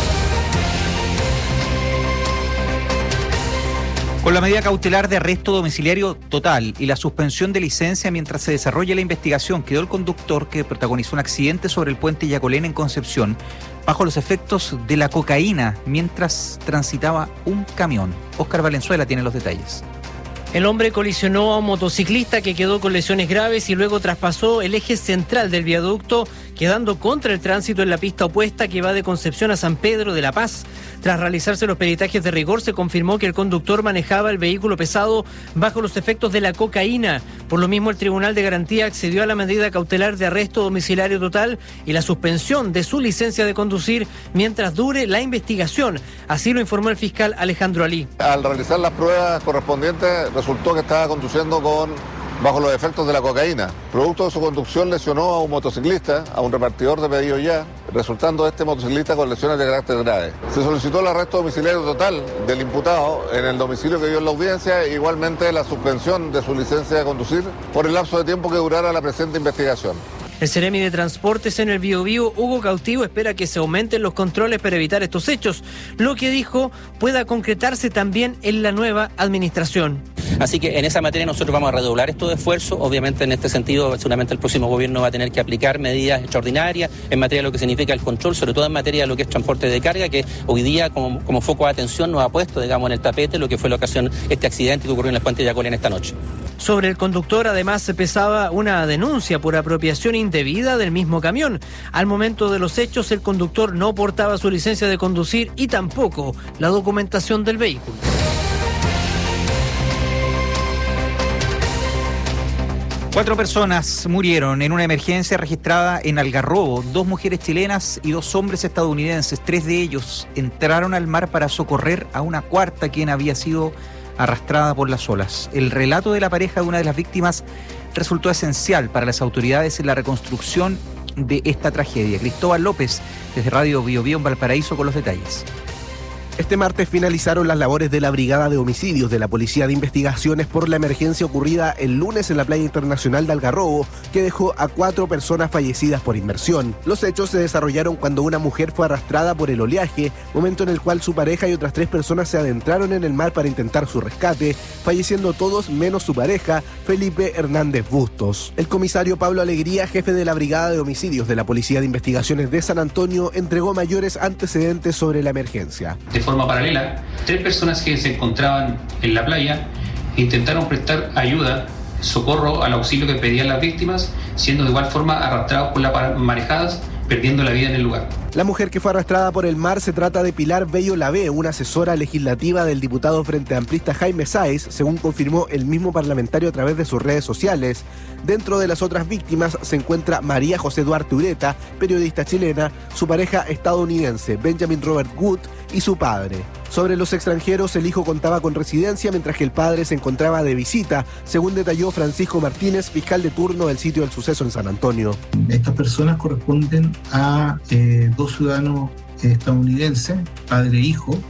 Con la medida cautelar de arresto domiciliario total y la suspensión de licencia mientras se desarrolla la investigación, quedó el conductor que protagonizó un accidente sobre el puente Yacolén en Concepción bajo los efectos de la cocaína mientras transitaba un camión. Óscar Valenzuela tiene los detalles. El hombre colisionó a un motociclista que quedó con lesiones graves y luego traspasó el eje central del viaducto, quedando contra el tránsito en la pista opuesta que va de Concepción a San Pedro de la Paz. Tras realizarse los peritajes de rigor, se confirmó que el conductor manejaba el vehículo pesado bajo los efectos de la cocaína. Por lo mismo, el Tribunal de Garantía accedió a la medida cautelar de arresto domiciliario total y la suspensión de su licencia de conducir mientras dure la investigación. Así lo informó el fiscal Alejandro Alí. Al realizar las pruebas correspondientes, resultó que estaba conduciendo con bajo los efectos de la cocaína. Producto de su conducción lesionó a un motociclista, a un repartidor de pedido ya, resultando este motociclista con lesiones de carácter grave. Se solicitó el arresto domiciliario total del imputado en el domicilio que dio en la audiencia, e igualmente la suspensión de su licencia de conducir por el lapso de tiempo que durara la presente investigación. El Seremi de Transportes en el Biobío, Hugo Cautivo, espera que se aumenten los controles para evitar estos hechos, lo que dijo pueda concretarse también en la nueva administración. Así que en esa materia nosotros vamos a redoblar estos esfuerzos. Obviamente en este sentido seguramente el próximo gobierno va a tener que aplicar medidas extraordinarias en materia de lo que significa el control, sobre todo en materia de lo que es transporte de carga, que hoy día como, como foco de atención nos ha puesto, digamos, en el tapete lo que fue la ocasión, este accidente que ocurrió en el puente de Yacolén esta noche. Sobre el conductor, además, se pesaba una denuncia por apropiación indebida del mismo camión. Al momento de los hechos, el conductor no portaba su licencia de conducir y tampoco la documentación del vehículo. Cuatro personas murieron en una emergencia registrada en Algarrobo, dos mujeres chilenas y dos hombres estadounidenses. Tres de ellos entraron al mar para socorrer a una cuarta quien había sido arrastrada por las olas. El relato de la pareja de una de las víctimas resultó esencial para las autoridades en la reconstrucción de esta tragedia. Cristóbal López, desde Radio Bio Bio en Valparaíso, con los detalles. Este martes finalizaron las labores de la Brigada de Homicidios de la Policía de Investigaciones por la emergencia ocurrida el lunes en la playa internacional de Algarrobo, que dejó a cuatro personas fallecidas por inmersión. Los hechos se desarrollaron cuando una mujer fue arrastrada por el oleaje, momento en el cual su pareja y otras tres personas se adentraron en el mar para intentar su rescate, falleciendo todos menos su pareja, Felipe Hernández Bustos. El comisario Pablo Alegría, jefe de la Brigada de Homicidios de la Policía de Investigaciones de San Antonio, entregó mayores antecedentes sobre la emergencia. De forma paralela, tres personas que se encontraban en la playa intentaron prestar ayuda, socorro al auxilio que pedían las víctimas, siendo de igual forma arrastrados por las marejadas, perdiendo la vida en el lugar. La mujer que fue arrastrada por el mar se trata de Pilar Bello Lavé, una asesora legislativa del diputado Frente Amplista Jaime Sáez, según confirmó el mismo parlamentario a través de sus redes sociales. Dentro de las otras víctimas se encuentra María José Duarte Ureta, periodista chilena, su pareja estadounidense Benjamin Robert Wood y su padre. Sobre los extranjeros, el hijo contaba con residencia mientras que el padre se encontraba de visita, según detalló Francisco Martínez, fiscal de turno del sitio del suceso en San Antonio. Estas personas corresponden a eh, dos ciudadanos estadounidenses, padre e hijo.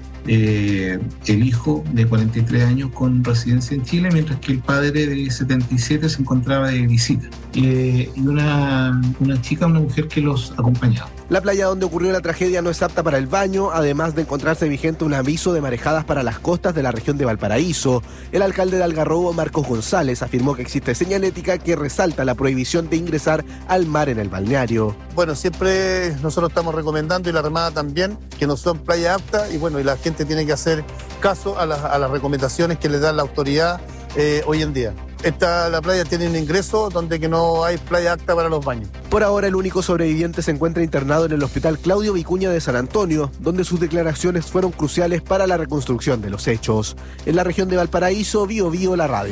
Eh, el hijo de cuarenta y tres años con residencia en Chile, mientras que el padre de setenta y siete se encontraba de visita. Eh, y una, una chica, una mujer que los acompañaba. La playa donde ocurrió la tragedia no es apta para el baño, además de encontrarse vigente un aviso de marejadas para las costas de la región de Valparaíso. El alcalde de Algarrobo, Marcos González, afirmó que existe señalética que resalta la prohibición de ingresar al mar en el balneario. Bueno, siempre nosotros estamos recomendando, y la Armada también, que no son playas aptas, y bueno, y la gente tiene que hacer caso a las, a las recomendaciones que le da la autoridad eh, hoy en día. Esta, la playa tiene un ingreso donde que no hay playa apta para los baños. Por ahora, el único sobreviviente se encuentra internado en el Hospital Claudio Vicuña de San Antonio, donde sus declaraciones fueron cruciales para la reconstrucción de los hechos. En la región de Valparaíso, Bio Bio, la radio.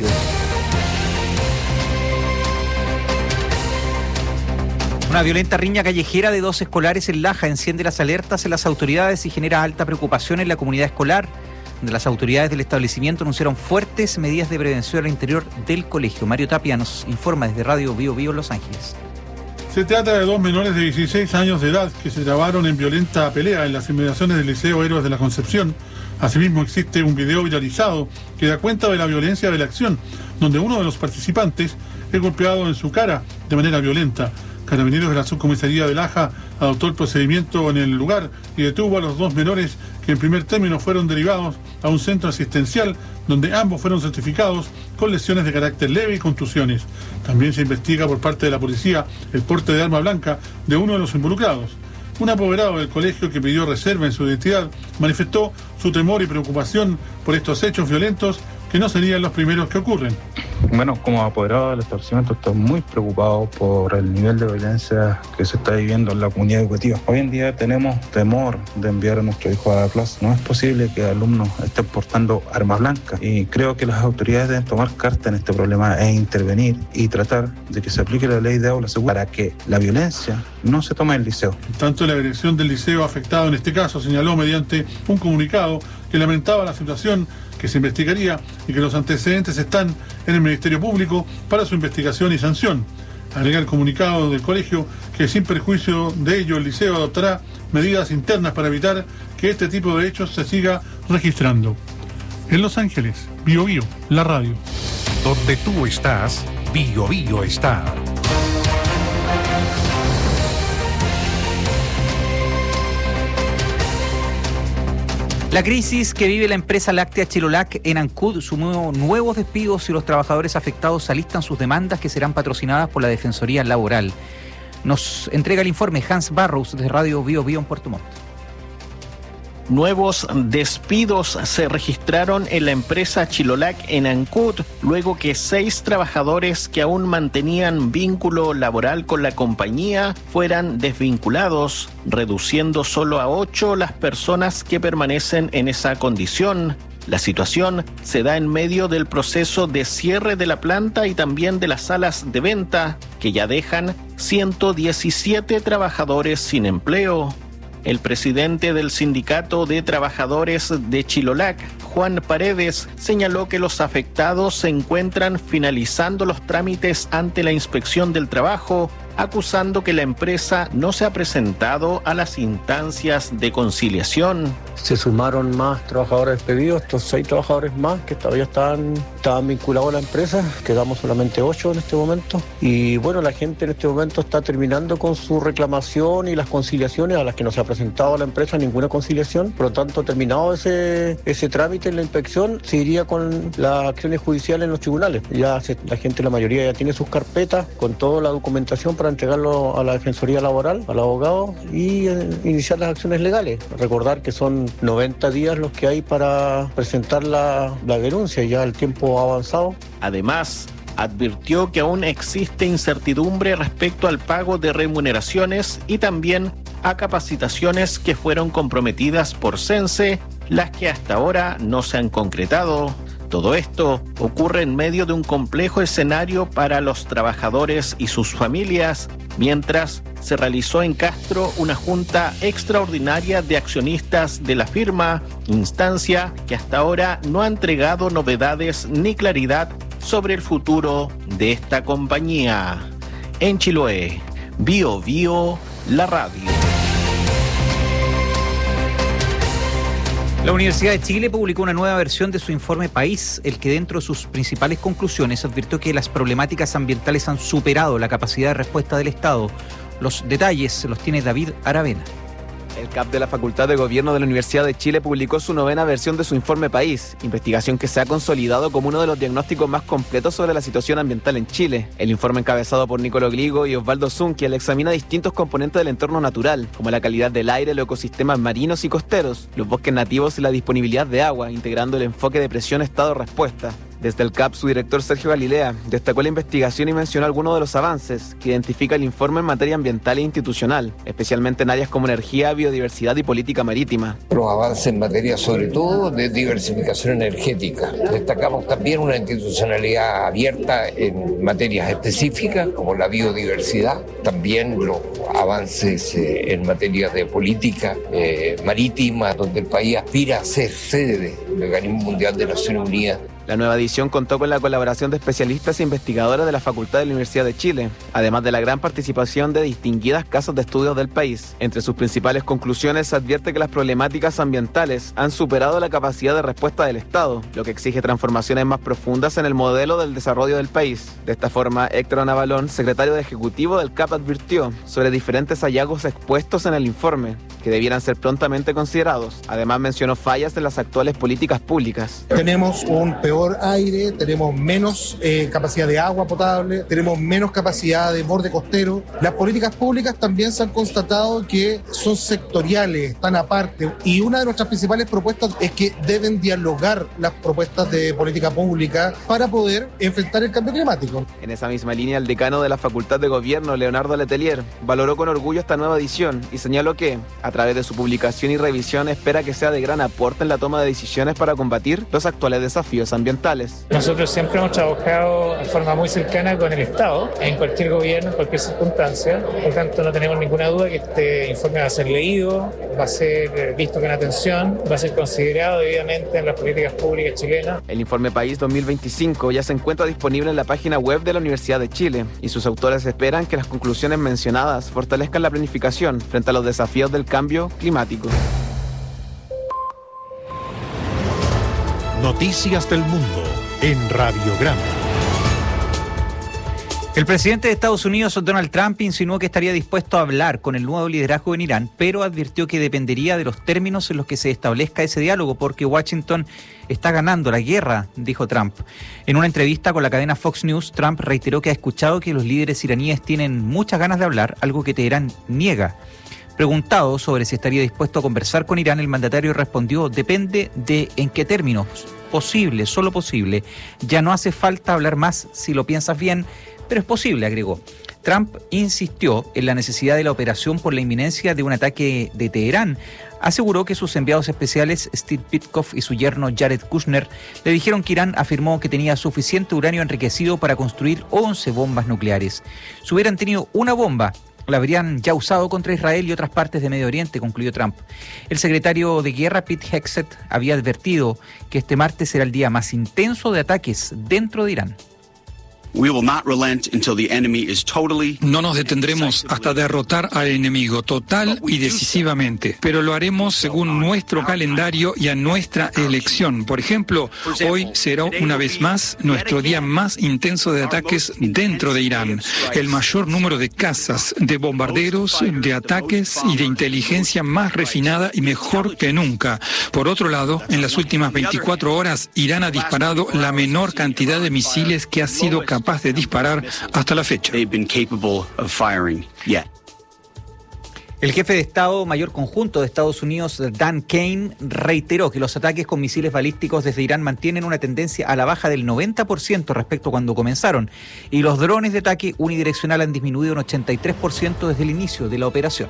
Una violenta riña callejera de dos escolares en Laja enciende las alertas en las autoridades y genera alta preocupación en la comunidad escolar, donde las autoridades del establecimiento anunciaron fuertes medidas de prevención al interior del colegio. Mario Tapia nos informa desde Radio Bio Bio Los Ángeles. Se trata de dos menores de dieciséis años de edad que se trabaron en violenta pelea en las inmediaciones del Liceo Héroes de la Concepción. Asimismo, existe un video viralizado que da cuenta de la violencia de la acción, donde uno de los participantes es golpeado en su cara de manera violenta. Carabineros de la Subcomisaría de Laja adoptó el procedimiento en el lugar y detuvo a los dos menores que en primer término fueron derivados a un centro asistencial donde ambos fueron certificados con lesiones de carácter leve y contusiones. También se investiga por parte de la policía el porte de arma blanca de uno de los involucrados. Un apoderado del colegio que pidió reserva en su identidad manifestó su temor y preocupación por estos hechos violentos que no serían los primeros que ocurren. Bueno, como apoderado del establecimiento estoy muy preocupado por el nivel de violencia que se está viviendo en la comunidad educativa. Hoy en día tenemos temor de enviar a nuestro hijo a la clase. No es posible que alumnos estén portando armas blancas y creo que las autoridades deben tomar carta en este problema e intervenir y tratar de que se aplique la ley de aula segura para que la violencia no se tome en el liceo. Tanto la dirección del liceo afectado en este caso señaló mediante un comunicado que lamentaba la situación, que se investigaría y que los antecedentes están en el Ministerio Público para su investigación y sanción. Agrega el comunicado del colegio que sin perjuicio de ello el liceo adoptará medidas internas para evitar que este tipo de hechos se siga registrando. En Los Ángeles, Bio Bio, la radio. Donde tú estás, Bio Bio está. La crisis que vive la empresa láctea Chilolac en Ancud sumó nuevos despidos y los trabajadores afectados alistan sus demandas que serán patrocinadas por la Defensoría Laboral. Nos entrega el informe Hans Barrows de Radio Bio Bio en Puerto Montt. Nuevos despidos se registraron en la empresa Chilolac en Ancud, luego que seis trabajadores que aún mantenían vínculo laboral con la compañía fueran desvinculados, reduciendo solo a ocho las personas que permanecen en esa condición. La situación se da en medio del proceso de cierre de la planta y también de las salas de venta, que ya dejan ciento diecisiete trabajadores sin empleo. El presidente del Sindicato de Trabajadores de Chilolac, Juan Paredes, señaló que los afectados se encuentran finalizando los trámites ante la Inspección del Trabajo, acusando que la empresa no se ha presentado a las instancias de conciliación. Se sumaron más trabajadores despedidos, estos seis trabajadores más que todavía estaban, estaban vinculados a la empresa, quedamos solamente ocho en este momento. Y bueno, la gente en este momento está terminando con su reclamación y las conciliaciones a las que no se ha presentado a la empresa ninguna conciliación. Por lo tanto, terminado ese, ese trámite en la inspección, se iría con las acciones judiciales en los tribunales. Ya se, la gente, la mayoría ya tiene sus carpetas con toda la documentación para entregarlo a la Defensoría Laboral, al abogado y eh, iniciar las acciones legales. Recordar que son noventa días los que hay para presentar la, la denuncia, ya el tiempo ha avanzado. Además, advirtió que aún existe incertidumbre respecto al pago de remuneraciones y también a capacitaciones que fueron comprometidas por Sense, las que hasta ahora no se han concretado. Todo esto ocurre en medio de un complejo escenario para los trabajadores y sus familias, mientras se realizó en Castro una junta extraordinaria de accionistas de la firma, instancia que hasta ahora no ha entregado novedades ni claridad sobre el futuro de esta compañía. En Chiloé, Bio Bio, la radio. La Universidad de Chile publicó una nueva versión de su informe País, el que dentro de sus principales conclusiones advirtió que las problemáticas ambientales han superado la capacidad de respuesta del Estado. Los detalles los tiene David Aravena. El C A P de la Facultad de Gobierno de la Universidad de Chile publicó su novena versión de su informe País, investigación que se ha consolidado como uno de los diagnósticos más completos sobre la situación ambiental en Chile. El informe, encabezado por Nicolo Gligo y Osvaldo Zunquiel, examina distintos componentes del entorno natural, como la calidad del aire, los ecosistemas marinos y costeros, los bosques nativos y la disponibilidad de agua, integrando el enfoque de presión estado-respuesta. Desde el C A P, su director Sergio Galilea destacó la investigación y mencionó algunos de los avances que identifica el informe en materia ambiental e institucional, especialmente en áreas como energía, biodiversidad y política marítima. Los avances en materia sobre todo de diversificación energética. Destacamos también una institucionalidad abierta en materias específicas como la biodiversidad, también los avances eh, en materia de política eh, marítima, donde el país aspira a ser sede del Organismo Mundial de Naciones Unidas. La nueva edición contó con la colaboración de especialistas e investigadores de la Facultad de la Universidad de Chile, además de la gran participación de distinguidas casas de estudios del país. Entre sus principales conclusiones se advierte que las problemáticas ambientales han superado la capacidad de respuesta del Estado, lo que exige transformaciones más profundas en el modelo del desarrollo del país. De esta forma, Héctor Navalón, secretario de Ejecutivo del C A P, advirtió sobre diferentes hallazgos expuestos en el informe, que debieran ser prontamente considerados. Además, mencionó fallas de las actuales políticas públicas. Tenemos un peor aire, tenemos menos eh, capacidad de agua potable, tenemos menos capacidad de borde costero. Las políticas públicas también se han constatado que son sectoriales, están aparte, y una de nuestras principales propuestas es que deben dialogar las propuestas de política pública para poder enfrentar el cambio climático. En esa misma línea, el decano de la Facultad de Gobierno, Leonardo Letelier, valoró con orgullo esta nueva edición y señaló que, a través de su publicación y revisión, espera que sea de gran aporte en la toma de decisiones para combatir los actuales desafíos ambientales. Nosotros siempre hemos trabajado de forma muy cercana con el Estado, en cualquier gobierno, en cualquier circunstancia. Por tanto, no tenemos ninguna duda que este informe va a ser leído, va a ser visto con atención, va a ser considerado debidamente en las políticas públicas chilenas. El informe País dos mil veinticinco ya se encuentra disponible en la página web de la Universidad de Chile y sus autores esperan que las conclusiones mencionadas fortalezcan la planificación frente a los desafíos del cambio climático. Noticias del Mundo en Radiograma. El presidente de Estados Unidos, Donald Trump, insinuó que estaría dispuesto a hablar con el nuevo liderazgo en Irán, pero advirtió que dependería de los términos en los que se establezca ese diálogo, porque Washington está ganando la guerra, dijo Trump. En una entrevista con la cadena Fox News, Trump reiteró que ha escuchado que los líderes iraníes tienen muchas ganas de hablar, algo que Teherán niega. Preguntado sobre si estaría dispuesto a conversar con Irán, el mandatario respondió: depende de en qué términos. Posible, solo posible. Ya no hace falta hablar más si lo piensas bien, pero es posible, agregó. Trump insistió en la necesidad de la operación por la inminencia de un ataque de Teherán. Aseguró que sus enviados especiales Steve Witkoff y su yerno Jared Kushner le dijeron que Irán afirmó que tenía suficiente uranio enriquecido para construir once bombas nucleares. Si hubieran tenido una bomba, la habrían ya usado contra Israel y otras partes de Medio Oriente, concluyó Trump. El secretario de Guerra, Pete Hegseth, había advertido que este martes será el día más intenso de ataques dentro de Irán. No nos detendremos hasta derrotar al enemigo total y decisivamente, pero lo haremos según nuestro calendario y a nuestra elección. Por ejemplo, hoy será una vez más nuestro día más intenso de ataques dentro de Irán. El mayor número de cazas, de bombarderos, de ataques y de inteligencia más refinada y mejor que nunca. Por otro lado, en las últimas veinticuatro horas, Irán ha disparado la menor cantidad de misiles que ha sido capaz de disparar hasta la fecha. El jefe de Estado Mayor Conjunto de Estados Unidos, Dan Kane, reiteró que los ataques con misiles balísticos desde Irán mantienen una tendencia a la baja del noventa por ciento respecto a cuando comenzaron, y los drones de ataque unidireccional han disminuido un ochenta y tres por ciento desde el inicio de la operación.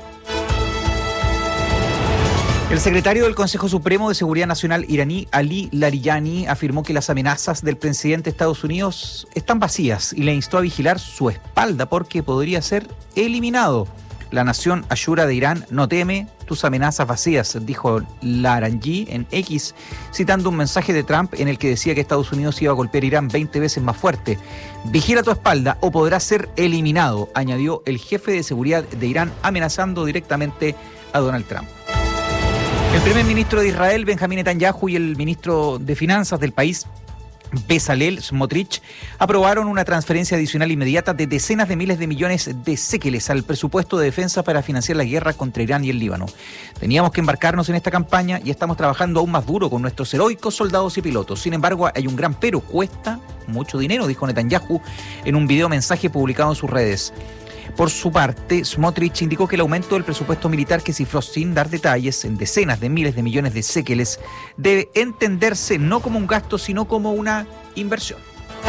El secretario del Consejo Supremo de Seguridad Nacional iraní, Ali Larijani, afirmó que las amenazas del presidente de Estados Unidos están vacías y le instó a vigilar su espalda porque podría ser eliminado. La nación Ashura de Irán no teme tus amenazas vacías, dijo Larijani en X, citando un mensaje de Trump en el que decía que Estados Unidos iba a golpear a Irán veinte veces más fuerte. Vigila tu espalda o podrás ser eliminado, añadió el jefe de seguridad de Irán, amenazando directamente a Donald Trump. El primer ministro de Israel, Benjamín Netanyahu, y el ministro de Finanzas del país, Bezalel Smotrich, aprobaron una transferencia adicional inmediata de decenas de miles de millones de séqueles al presupuesto de defensa para financiar la guerra contra Irán y el Líbano. Teníamos que embarcarnos en esta campaña y estamos trabajando aún más duro con nuestros heroicos soldados y pilotos. Sin embargo, hay un gran pero, cuesta mucho dinero, dijo Netanyahu en un video mensaje publicado en sus redes. Por su parte, Smotrich indicó que el aumento del presupuesto militar, que cifró sin dar detalles en decenas de miles de millones de séqueles, debe entenderse no como un gasto, sino como una inversión.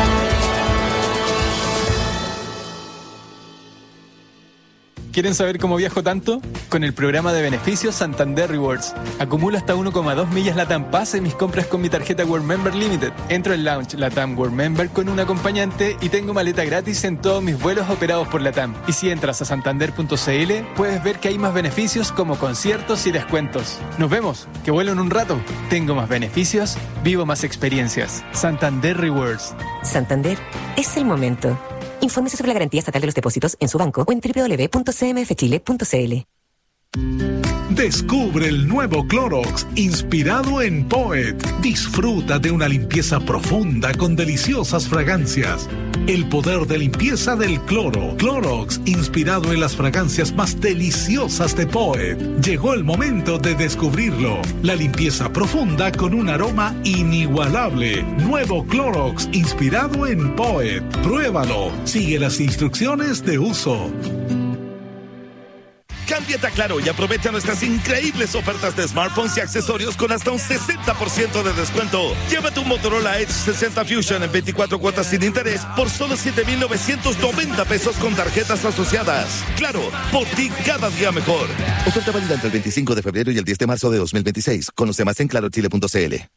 ¿Quieren saber cómo viajo tanto? Con el programa de beneficios Santander Rewards. Acumulo hasta uno coma dos millas LATAM Pass en mis compras con mi tarjeta World Member Limited. Entro al lounge LATAM World Member con un acompañante y tengo maleta gratis en todos mis vuelos operados por LATAM. Y si entras a santander punto c l, puedes ver que hay más beneficios como conciertos y descuentos. Nos vemos, que vuelo en un rato. Tengo más beneficios, vivo más experiencias. Santander Rewards. Santander, es el momento. Infórmese sobre la garantía estatal de los depósitos en su banco o en doble u doble u doble u punto c m f chile punto c l. Descubre el nuevo Clorox inspirado en Poet. Disfruta de una limpieza profunda con deliciosas fragancias. El poder de limpieza del cloro. Clorox, inspirado en las fragancias más deliciosas de Poet. Llegó el momento de descubrirlo. La limpieza profunda con un aroma inigualable. Nuevo Clorox, inspirado en Poet. Pruébalo. Sigue las instrucciones de uso. Cámbiate a Claro y aprovecha nuestras increíbles ofertas de smartphones y accesorios con hasta un sesenta por ciento de descuento. Llévate un Motorola Edge sesenta Fusion en veinticuatro cuotas sin interés por solo siete mil novecientos noventa pesos con tarjetas asociadas. Claro, por ti cada día mejor. Oferta válida entre el veinticinco de febrero y el diez de marzo de dos mil veintiséis. Conoce más en claro chile punto c l.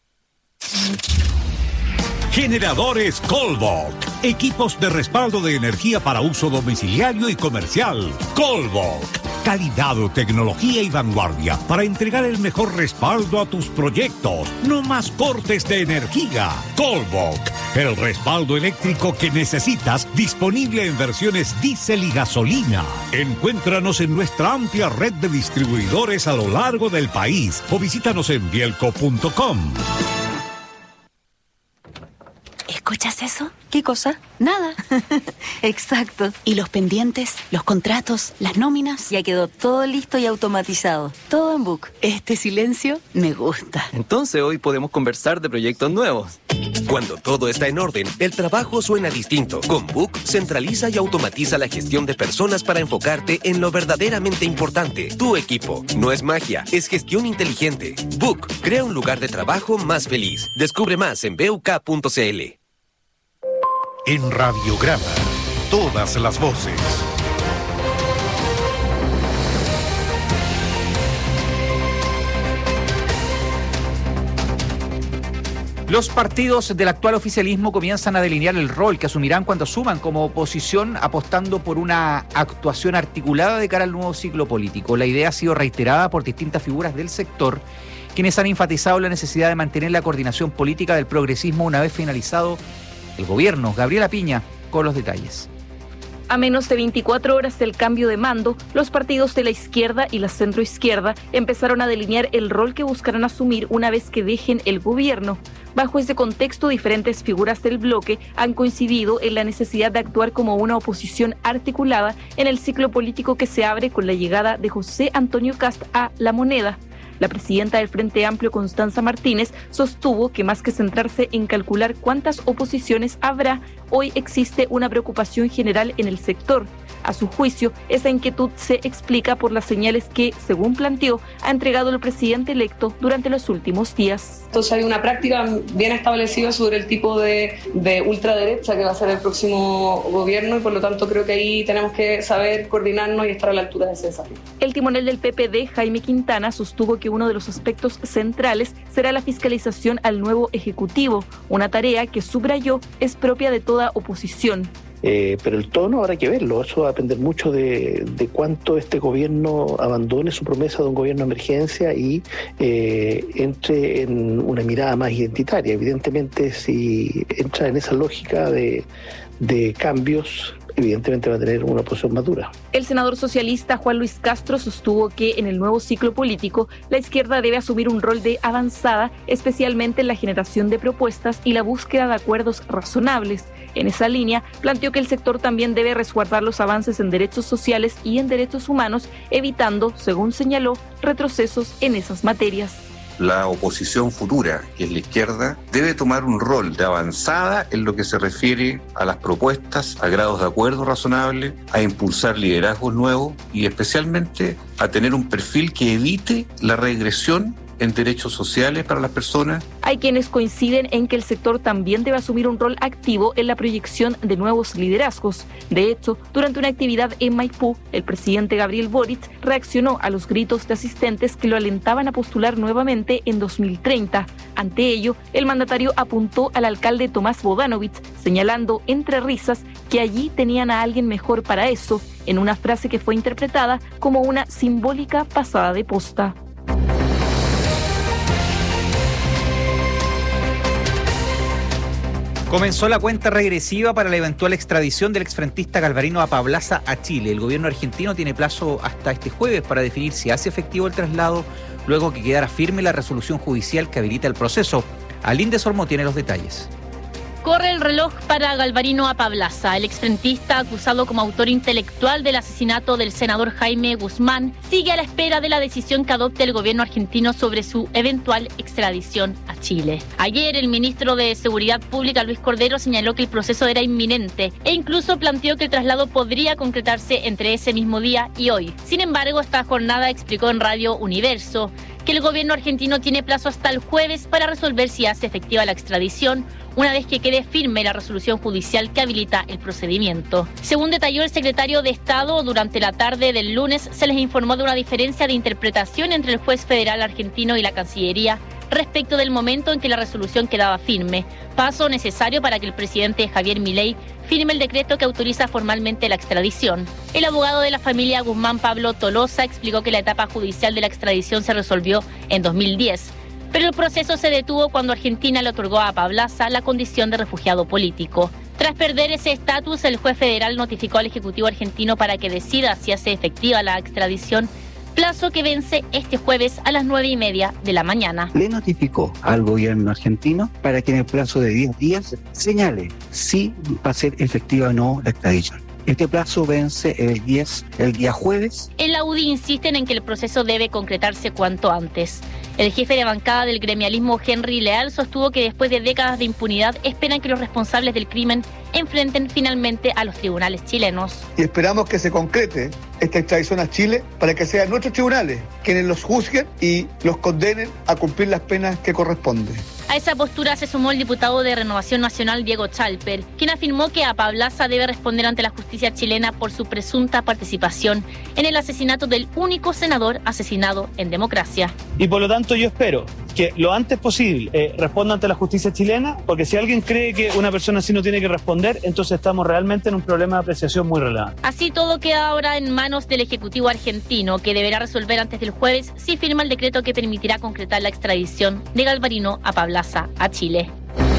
Generadores Colvolt. Equipos de respaldo de energía para uso domiciliario y comercial. Colvolt. Calidad, tecnología y vanguardia para entregar el mejor respaldo a tus proyectos. No más cortes de energía. Colvolt. El respaldo eléctrico que necesitas, disponible en versiones diésel y gasolina. Encuéntranos en nuestra amplia red de distribuidores a lo largo del país o visítanos en bielco punto com. ¿Escuchas eso? ¿Qué cosa? Nada. Exacto. ¿Y los pendientes, los contratos, las nóminas? Ya quedó todo listo y automatizado. Todo en Book. Este silencio me gusta. Entonces hoy podemos conversar de proyectos nuevos. Cuando todo está en orden, el trabajo suena distinto. Con Book, centraliza y automatiza la gestión de personas para enfocarte en lo verdaderamente importante. Tu equipo. No es magia, es gestión inteligente. Book, crea un lugar de trabajo más feliz. Descubre más en b u k punto c l. En Radiograma, todas las voces. Los partidos del actual oficialismo comienzan a delinear el rol que asumirán cuando asuman como oposición, apostando por una actuación articulada de cara al nuevo ciclo político. La idea ha sido reiterada por distintas figuras del sector, quienes han enfatizado la necesidad de mantener la coordinación política del progresismo una vez finalizado el gobierno. Gabriela Piña con los detalles. A menos de veinticuatro horas del cambio de mando, los partidos de la izquierda y la centroizquierda empezaron a delinear el rol que buscarán asumir una vez que dejen el gobierno. Bajo ese contexto, diferentes figuras del bloque han coincidido en la necesidad de actuar como una oposición articulada en el ciclo político que se abre con la llegada de José Antonio Kast a La Moneda. La presidenta del Frente Amplio, Constanza Martínez, sostuvo que más que centrarse en calcular cuántas oposiciones habrá, hoy existe una preocupación general en el sector. A su juicio, esa inquietud se explica por las señales que, según planteó, ha entregado el presidente electo durante los últimos días. Entonces hay una práctica bien establecida sobre el tipo de, de ultraderecha que va a ser el próximo gobierno y por lo tanto creo que ahí tenemos que saber coordinarnos y estar a la altura de ese desafío. El timonel del P P D, Jaime Quintana, sostuvo que uno de los aspectos centrales será la fiscalización al nuevo Ejecutivo, una tarea que subrayó es propia de toda oposición. Eh, pero el tono habrá que verlo, eso va a depender mucho de, de cuánto este gobierno abandone su promesa de un gobierno de emergencia y eh, entre en una mirada más identitaria. Evidentemente, si entra en esa lógica de, de cambios, evidentemente va a tener una posición más dura. El senador socialista Juan Luis Castro sostuvo que en el nuevo ciclo político la izquierda debe asumir un rol de avanzada, especialmente en la generación de propuestas y la búsqueda de acuerdos razonables. En esa línea, planteó que el sector también debe resguardar los avances en derechos sociales y en derechos humanos, evitando, según señaló, retrocesos en esas materias. La oposición futura, que es la izquierda, debe tomar un rol de avanzada en lo que se refiere a las propuestas, a grados de acuerdo razonables, a impulsar liderazgos nuevos y especialmente a tener un perfil que evite la regresión en derechos sociales para las personas. Hay quienes coinciden en que el sector también debe asumir un rol activo en la proyección de nuevos liderazgos. De hecho, durante una actividad en Maipú, el presidente Gabriel Boric reaccionó a los gritos de asistentes que lo alentaban a postular nuevamente en dos mil treinta. Ante ello, el mandatario apuntó al alcalde Tomás Bodanovich, señalando entre risas que allí tenían a alguien mejor para eso, en una frase que fue interpretada como una simbólica pasada de posta. Comenzó la cuenta regresiva para la eventual extradición del exfrentista Galvarino Apablaza a Chile. El gobierno argentino tiene plazo hasta este jueves para definir si hace efectivo el traslado, luego que quedara firme la resolución judicial que habilita el proceso. Alín Sormo tiene los detalles. Corre el reloj para Galvarino Apablaza, el exfrentista acusado como autor intelectual del asesinato del senador Jaime Guzmán, sigue a la espera de la decisión que adopte el gobierno argentino sobre su eventual extradición a Chile. Ayer el ministro de Seguridad Pública, Luis Cordero, señaló que el proceso era inminente e incluso planteó que el traslado podría concretarse entre ese mismo día y hoy. Sin embargo, esta jornada explicó en Radio Universo que el gobierno argentino tiene plazo hasta el jueves para resolver si hace efectiva la extradición, una vez que quede firme la resolución judicial que habilita el procedimiento. Según detalló el secretario de Estado, durante la tarde del lunes se les informó de una diferencia de interpretación entre el juez federal argentino y la Cancillería respecto del momento en que la resolución quedaba firme, paso necesario para que el presidente Javier Milei firme el decreto que autoriza formalmente la extradición. El abogado de la familia Guzmán, Pablo Tolosa, explicó que la etapa judicial de la extradición se resolvió en dos mil diez, pero el proceso se detuvo cuando Argentina le otorgó a Apablaza la condición de refugiado político. Tras perder ese estatus, el juez federal notificó al Ejecutivo argentino para que decida si hace efectiva la extradición, plazo que vence este jueves a las nueve y media de la mañana. Le notificó al gobierno argentino para que en el plazo de diez días señale si va a ser efectiva o no la extradición. Este plazo vence el diez, el día jueves. En la U D I insisten en que el proceso debe concretarse cuanto antes. El jefe de bancada del gremialismo, Henry Leal, sostuvo que después de décadas de impunidad esperan que los responsables del crimen enfrenten finalmente a los tribunales chilenos. Y esperamos que se concrete esta extradición a Chile para que sean nuestros tribunales quienes los juzguen y los condenen a cumplir las penas que corresponden. A esa postura se sumó el diputado de Renovación Nacional, Diego Chalper, quien afirmó que Apablaza debe responder ante la justicia chilena por su presunta participación en el asesinato del único senador asesinado en democracia. Y por lo tanto yo espero que lo antes posible eh, responda ante la justicia chilena, porque si alguien cree que una persona así no tiene que responder, entonces estamos realmente en un problema de apreciación muy relevante. Así todo queda ahora en manos del Ejecutivo argentino, que deberá resolver antes del jueves si firma el decreto que permitirá concretar la extradición de Galvarino Apablaza a Chile.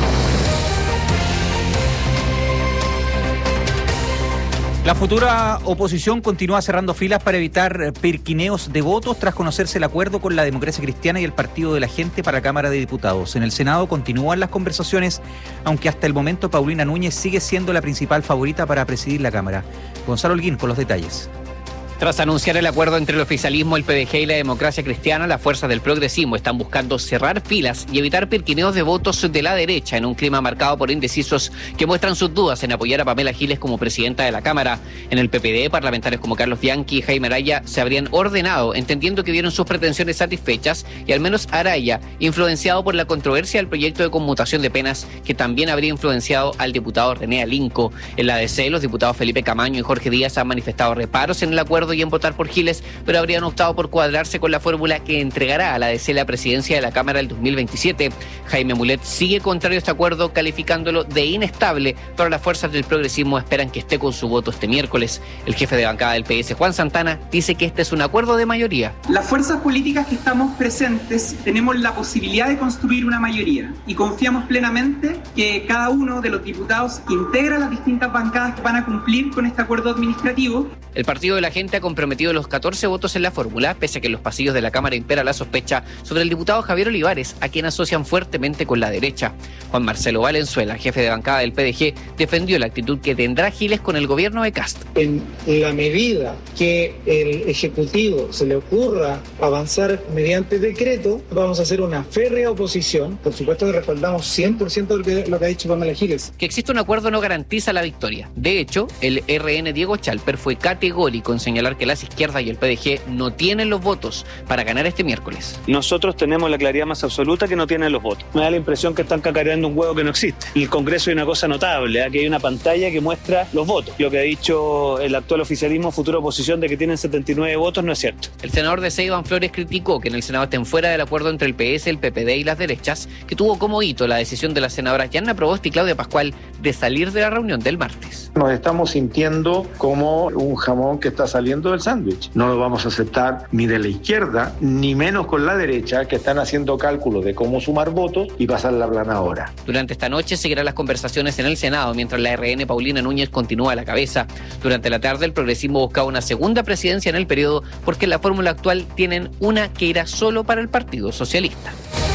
La futura oposición continúa cerrando filas para evitar perquineos de votos tras conocerse el acuerdo con la Democracia Cristiana y el Partido de la Gente para la Cámara de Diputados. En el Senado continúan las conversaciones, aunque hasta el momento Paulina Núñez sigue siendo la principal favorita para presidir la Cámara. Gonzalo Holguín con los detalles. Tras anunciar el acuerdo entre el oficialismo, el P D G y la Democracia Cristiana, las fuerzas del progresismo están buscando cerrar filas y evitar perquineos de votos de la derecha en un clima marcado por indecisos que muestran sus dudas en apoyar a Pamela Giles como presidenta de la Cámara. En el P P D, parlamentarios como Carlos Bianchi y Jaime Araya se habrían ordenado, entendiendo que vieron sus pretensiones satisfechas, y al menos Araya, influenciado por la controversia del proyecto de conmutación de penas que también habría influenciado al diputado René Alinco. En la A D C, los diputados Felipe Camaño y Jorge Díaz han manifestado reparos en el acuerdo y en votar por Giles, pero habrían optado por cuadrarse con la fórmula que entregará a la A D C la presidencia de la Cámara el dos mil veintisiete. Jaime Mulet sigue contrario a este acuerdo, calificándolo de inestable, pero las fuerzas del progresismo esperan que esté con su voto este miércoles. El jefe de bancada del P S, Juan Santana, dice que este es un acuerdo de mayoría. Las fuerzas políticas que estamos presentes tenemos la posibilidad de construir una mayoría y confiamos plenamente que cada uno de los diputados que integra las distintas bancadas que van a cumplir con este acuerdo administrativo. El Partido de la Gente ha comprometido los catorce votos en la fórmula, pese a que en los pasillos de la Cámara impera la sospecha sobre el diputado Javier Olivares, a quien asocian fuertemente con la derecha. Juan Marcelo Valenzuela, jefe de bancada del P D G, defendió la actitud que tendrá Giles con el gobierno de Kast. En la medida que el Ejecutivo se le ocurra avanzar mediante decreto, vamos a hacer una férrea oposición. Por supuesto que respaldamos cien por ciento lo que, lo que ha dicho Pamela Giles. Que existe un acuerdo no garantiza la victoria. De hecho, el R N Diego Chalper fue categórico en señalar que las izquierdas y el P D G no tienen los votos para ganar este miércoles. Nosotros tenemos la claridad más absoluta que no tienen los votos. Me da la impresión que están cacareando un huevo que no existe. En el Congreso hay una cosa notable, aquí hay una pantalla que muestra los votos. Lo que ha dicho el actual oficialismo, futura oposición, de que tienen setenta y nueve votos, no es cierto. El senador de C, Iván Flores, criticó que en el Senado estén fuera del acuerdo entre el P S, el P P D y las derechas, que tuvo como hito la decisión de las senadoras Yanna Proboste y Claudia Pascual de salir de la reunión del martes. Nos estamos sintiendo como un jamón que está saliendo del sándwich. No lo vamos a aceptar ni de la izquierda, ni menos con la derecha, que están haciendo cálculos de cómo sumar votos y pasar la plana ahora. Durante esta noche seguirán las conversaciones en el Senado, mientras la R N Paulina Núñez continúa a la cabeza. Durante la tarde, el progresismo buscaba una segunda presidencia en el periodo, porque en la fórmula actual tienen una que irá solo para el Partido Socialista.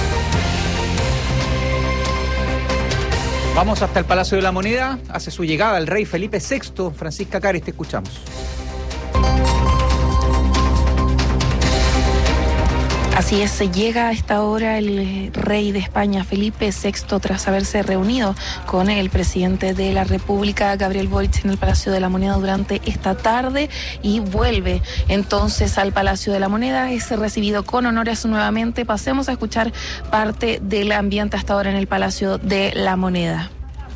Vamos hasta el Palacio de la Moneda. Hace su llegada el rey Felipe sexto. Francisca Cares, te escuchamos. Así es, llega a esta hora el rey de España, Felipe sexto, tras haberse reunido con el presidente de la República, Gabriel Boric, en el Palacio de la Moneda durante esta tarde, y vuelve entonces al Palacio de la Moneda. Es recibido con honores nuevamente. Pasemos a escuchar parte del ambiente hasta ahora en el Palacio de la Moneda.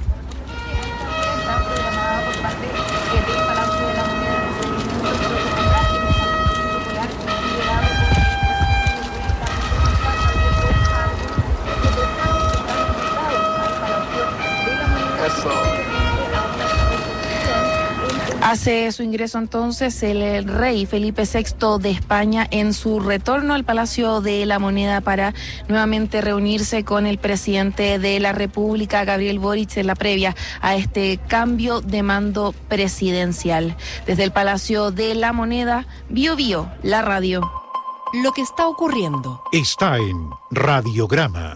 Hace su ingreso entonces el rey Felipe sexto de España en su retorno al Palacio de la Moneda para nuevamente reunirse con el presidente de la República, Gabriel Boric, en la previa a este cambio de mando presidencial. Desde el Palacio de la Moneda, Bio Bio, la radio. Lo que está ocurriendo está en Radiograma.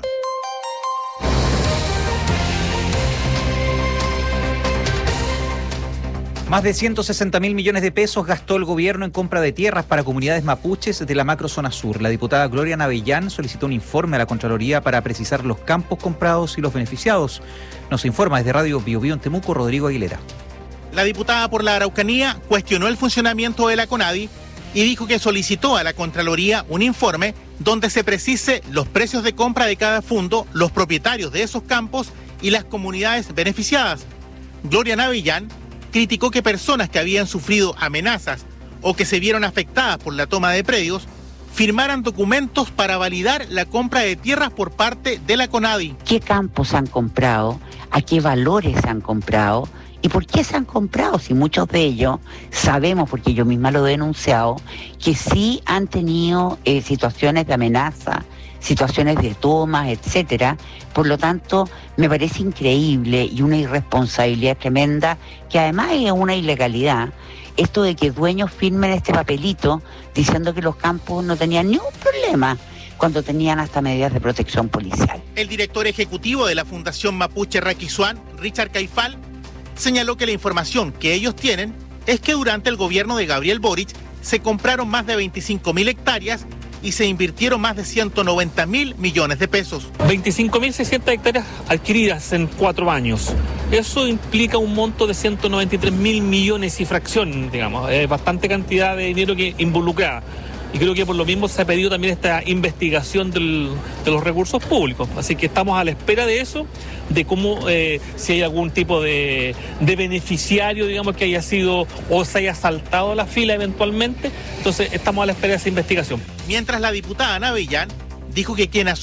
Más de ciento sesenta mil millones de pesos gastó el gobierno en compra de tierras para comunidades mapuches de la macrozona sur. La diputada Gloria Navellán solicitó un informe a la Contraloría para precisar los campos comprados y los beneficiados. Nos informa desde Radio Bio Bio en Temuco, Rodrigo Aguilera. La diputada por la Araucanía cuestionó el funcionamiento de la CONADI y dijo que solicitó a la Contraloría un informe donde se precise los precios de compra de cada fondo, los propietarios de esos campos y las comunidades beneficiadas. Gloria Navellán criticó que personas que habían sufrido amenazas o que se vieron afectadas por la toma de predios firmaran documentos para validar la compra de tierras por parte de la CONADI. ¿Qué campos han comprado? ¿A qué valores se han comprado? ¿Y por qué se han comprado? Si muchos de ellos sabemos, porque yo misma lo he denunciado, que sí han tenido eh, situaciones de amenaza, situaciones de tomas, etcétera. Por lo tanto, me parece increíble y una irresponsabilidad tremenda, que además es una ilegalidad, esto de que dueños firmen este papelito diciendo que los campos no tenían ningún problema cuando tenían hasta medidas de protección policial. El director ejecutivo de la Fundación Mapuche Raquisuán, Richard Caifal, señaló que la información que ellos tienen es que durante el gobierno de Gabriel Boric se compraron más de veinticinco mil hectáreas y se invirtieron más de ciento noventa mil millones de pesos. veinticinco mil seiscientas hectáreas adquiridas en cuatro años. Eso implica un monto de ciento noventa y tres mil millones y fracción, digamos. Es bastante cantidad de dinero que involucra. Y creo que por lo mismo se ha pedido también esta investigación del, de los recursos públicos. Así que estamos a la espera de eso, de cómo, eh, si hay algún tipo de, de beneficiario, digamos, que haya sido o se haya saltado la fila eventualmente. Entonces estamos a la espera de esa investigación. Mientras la diputada Ana Avellán dijo que quien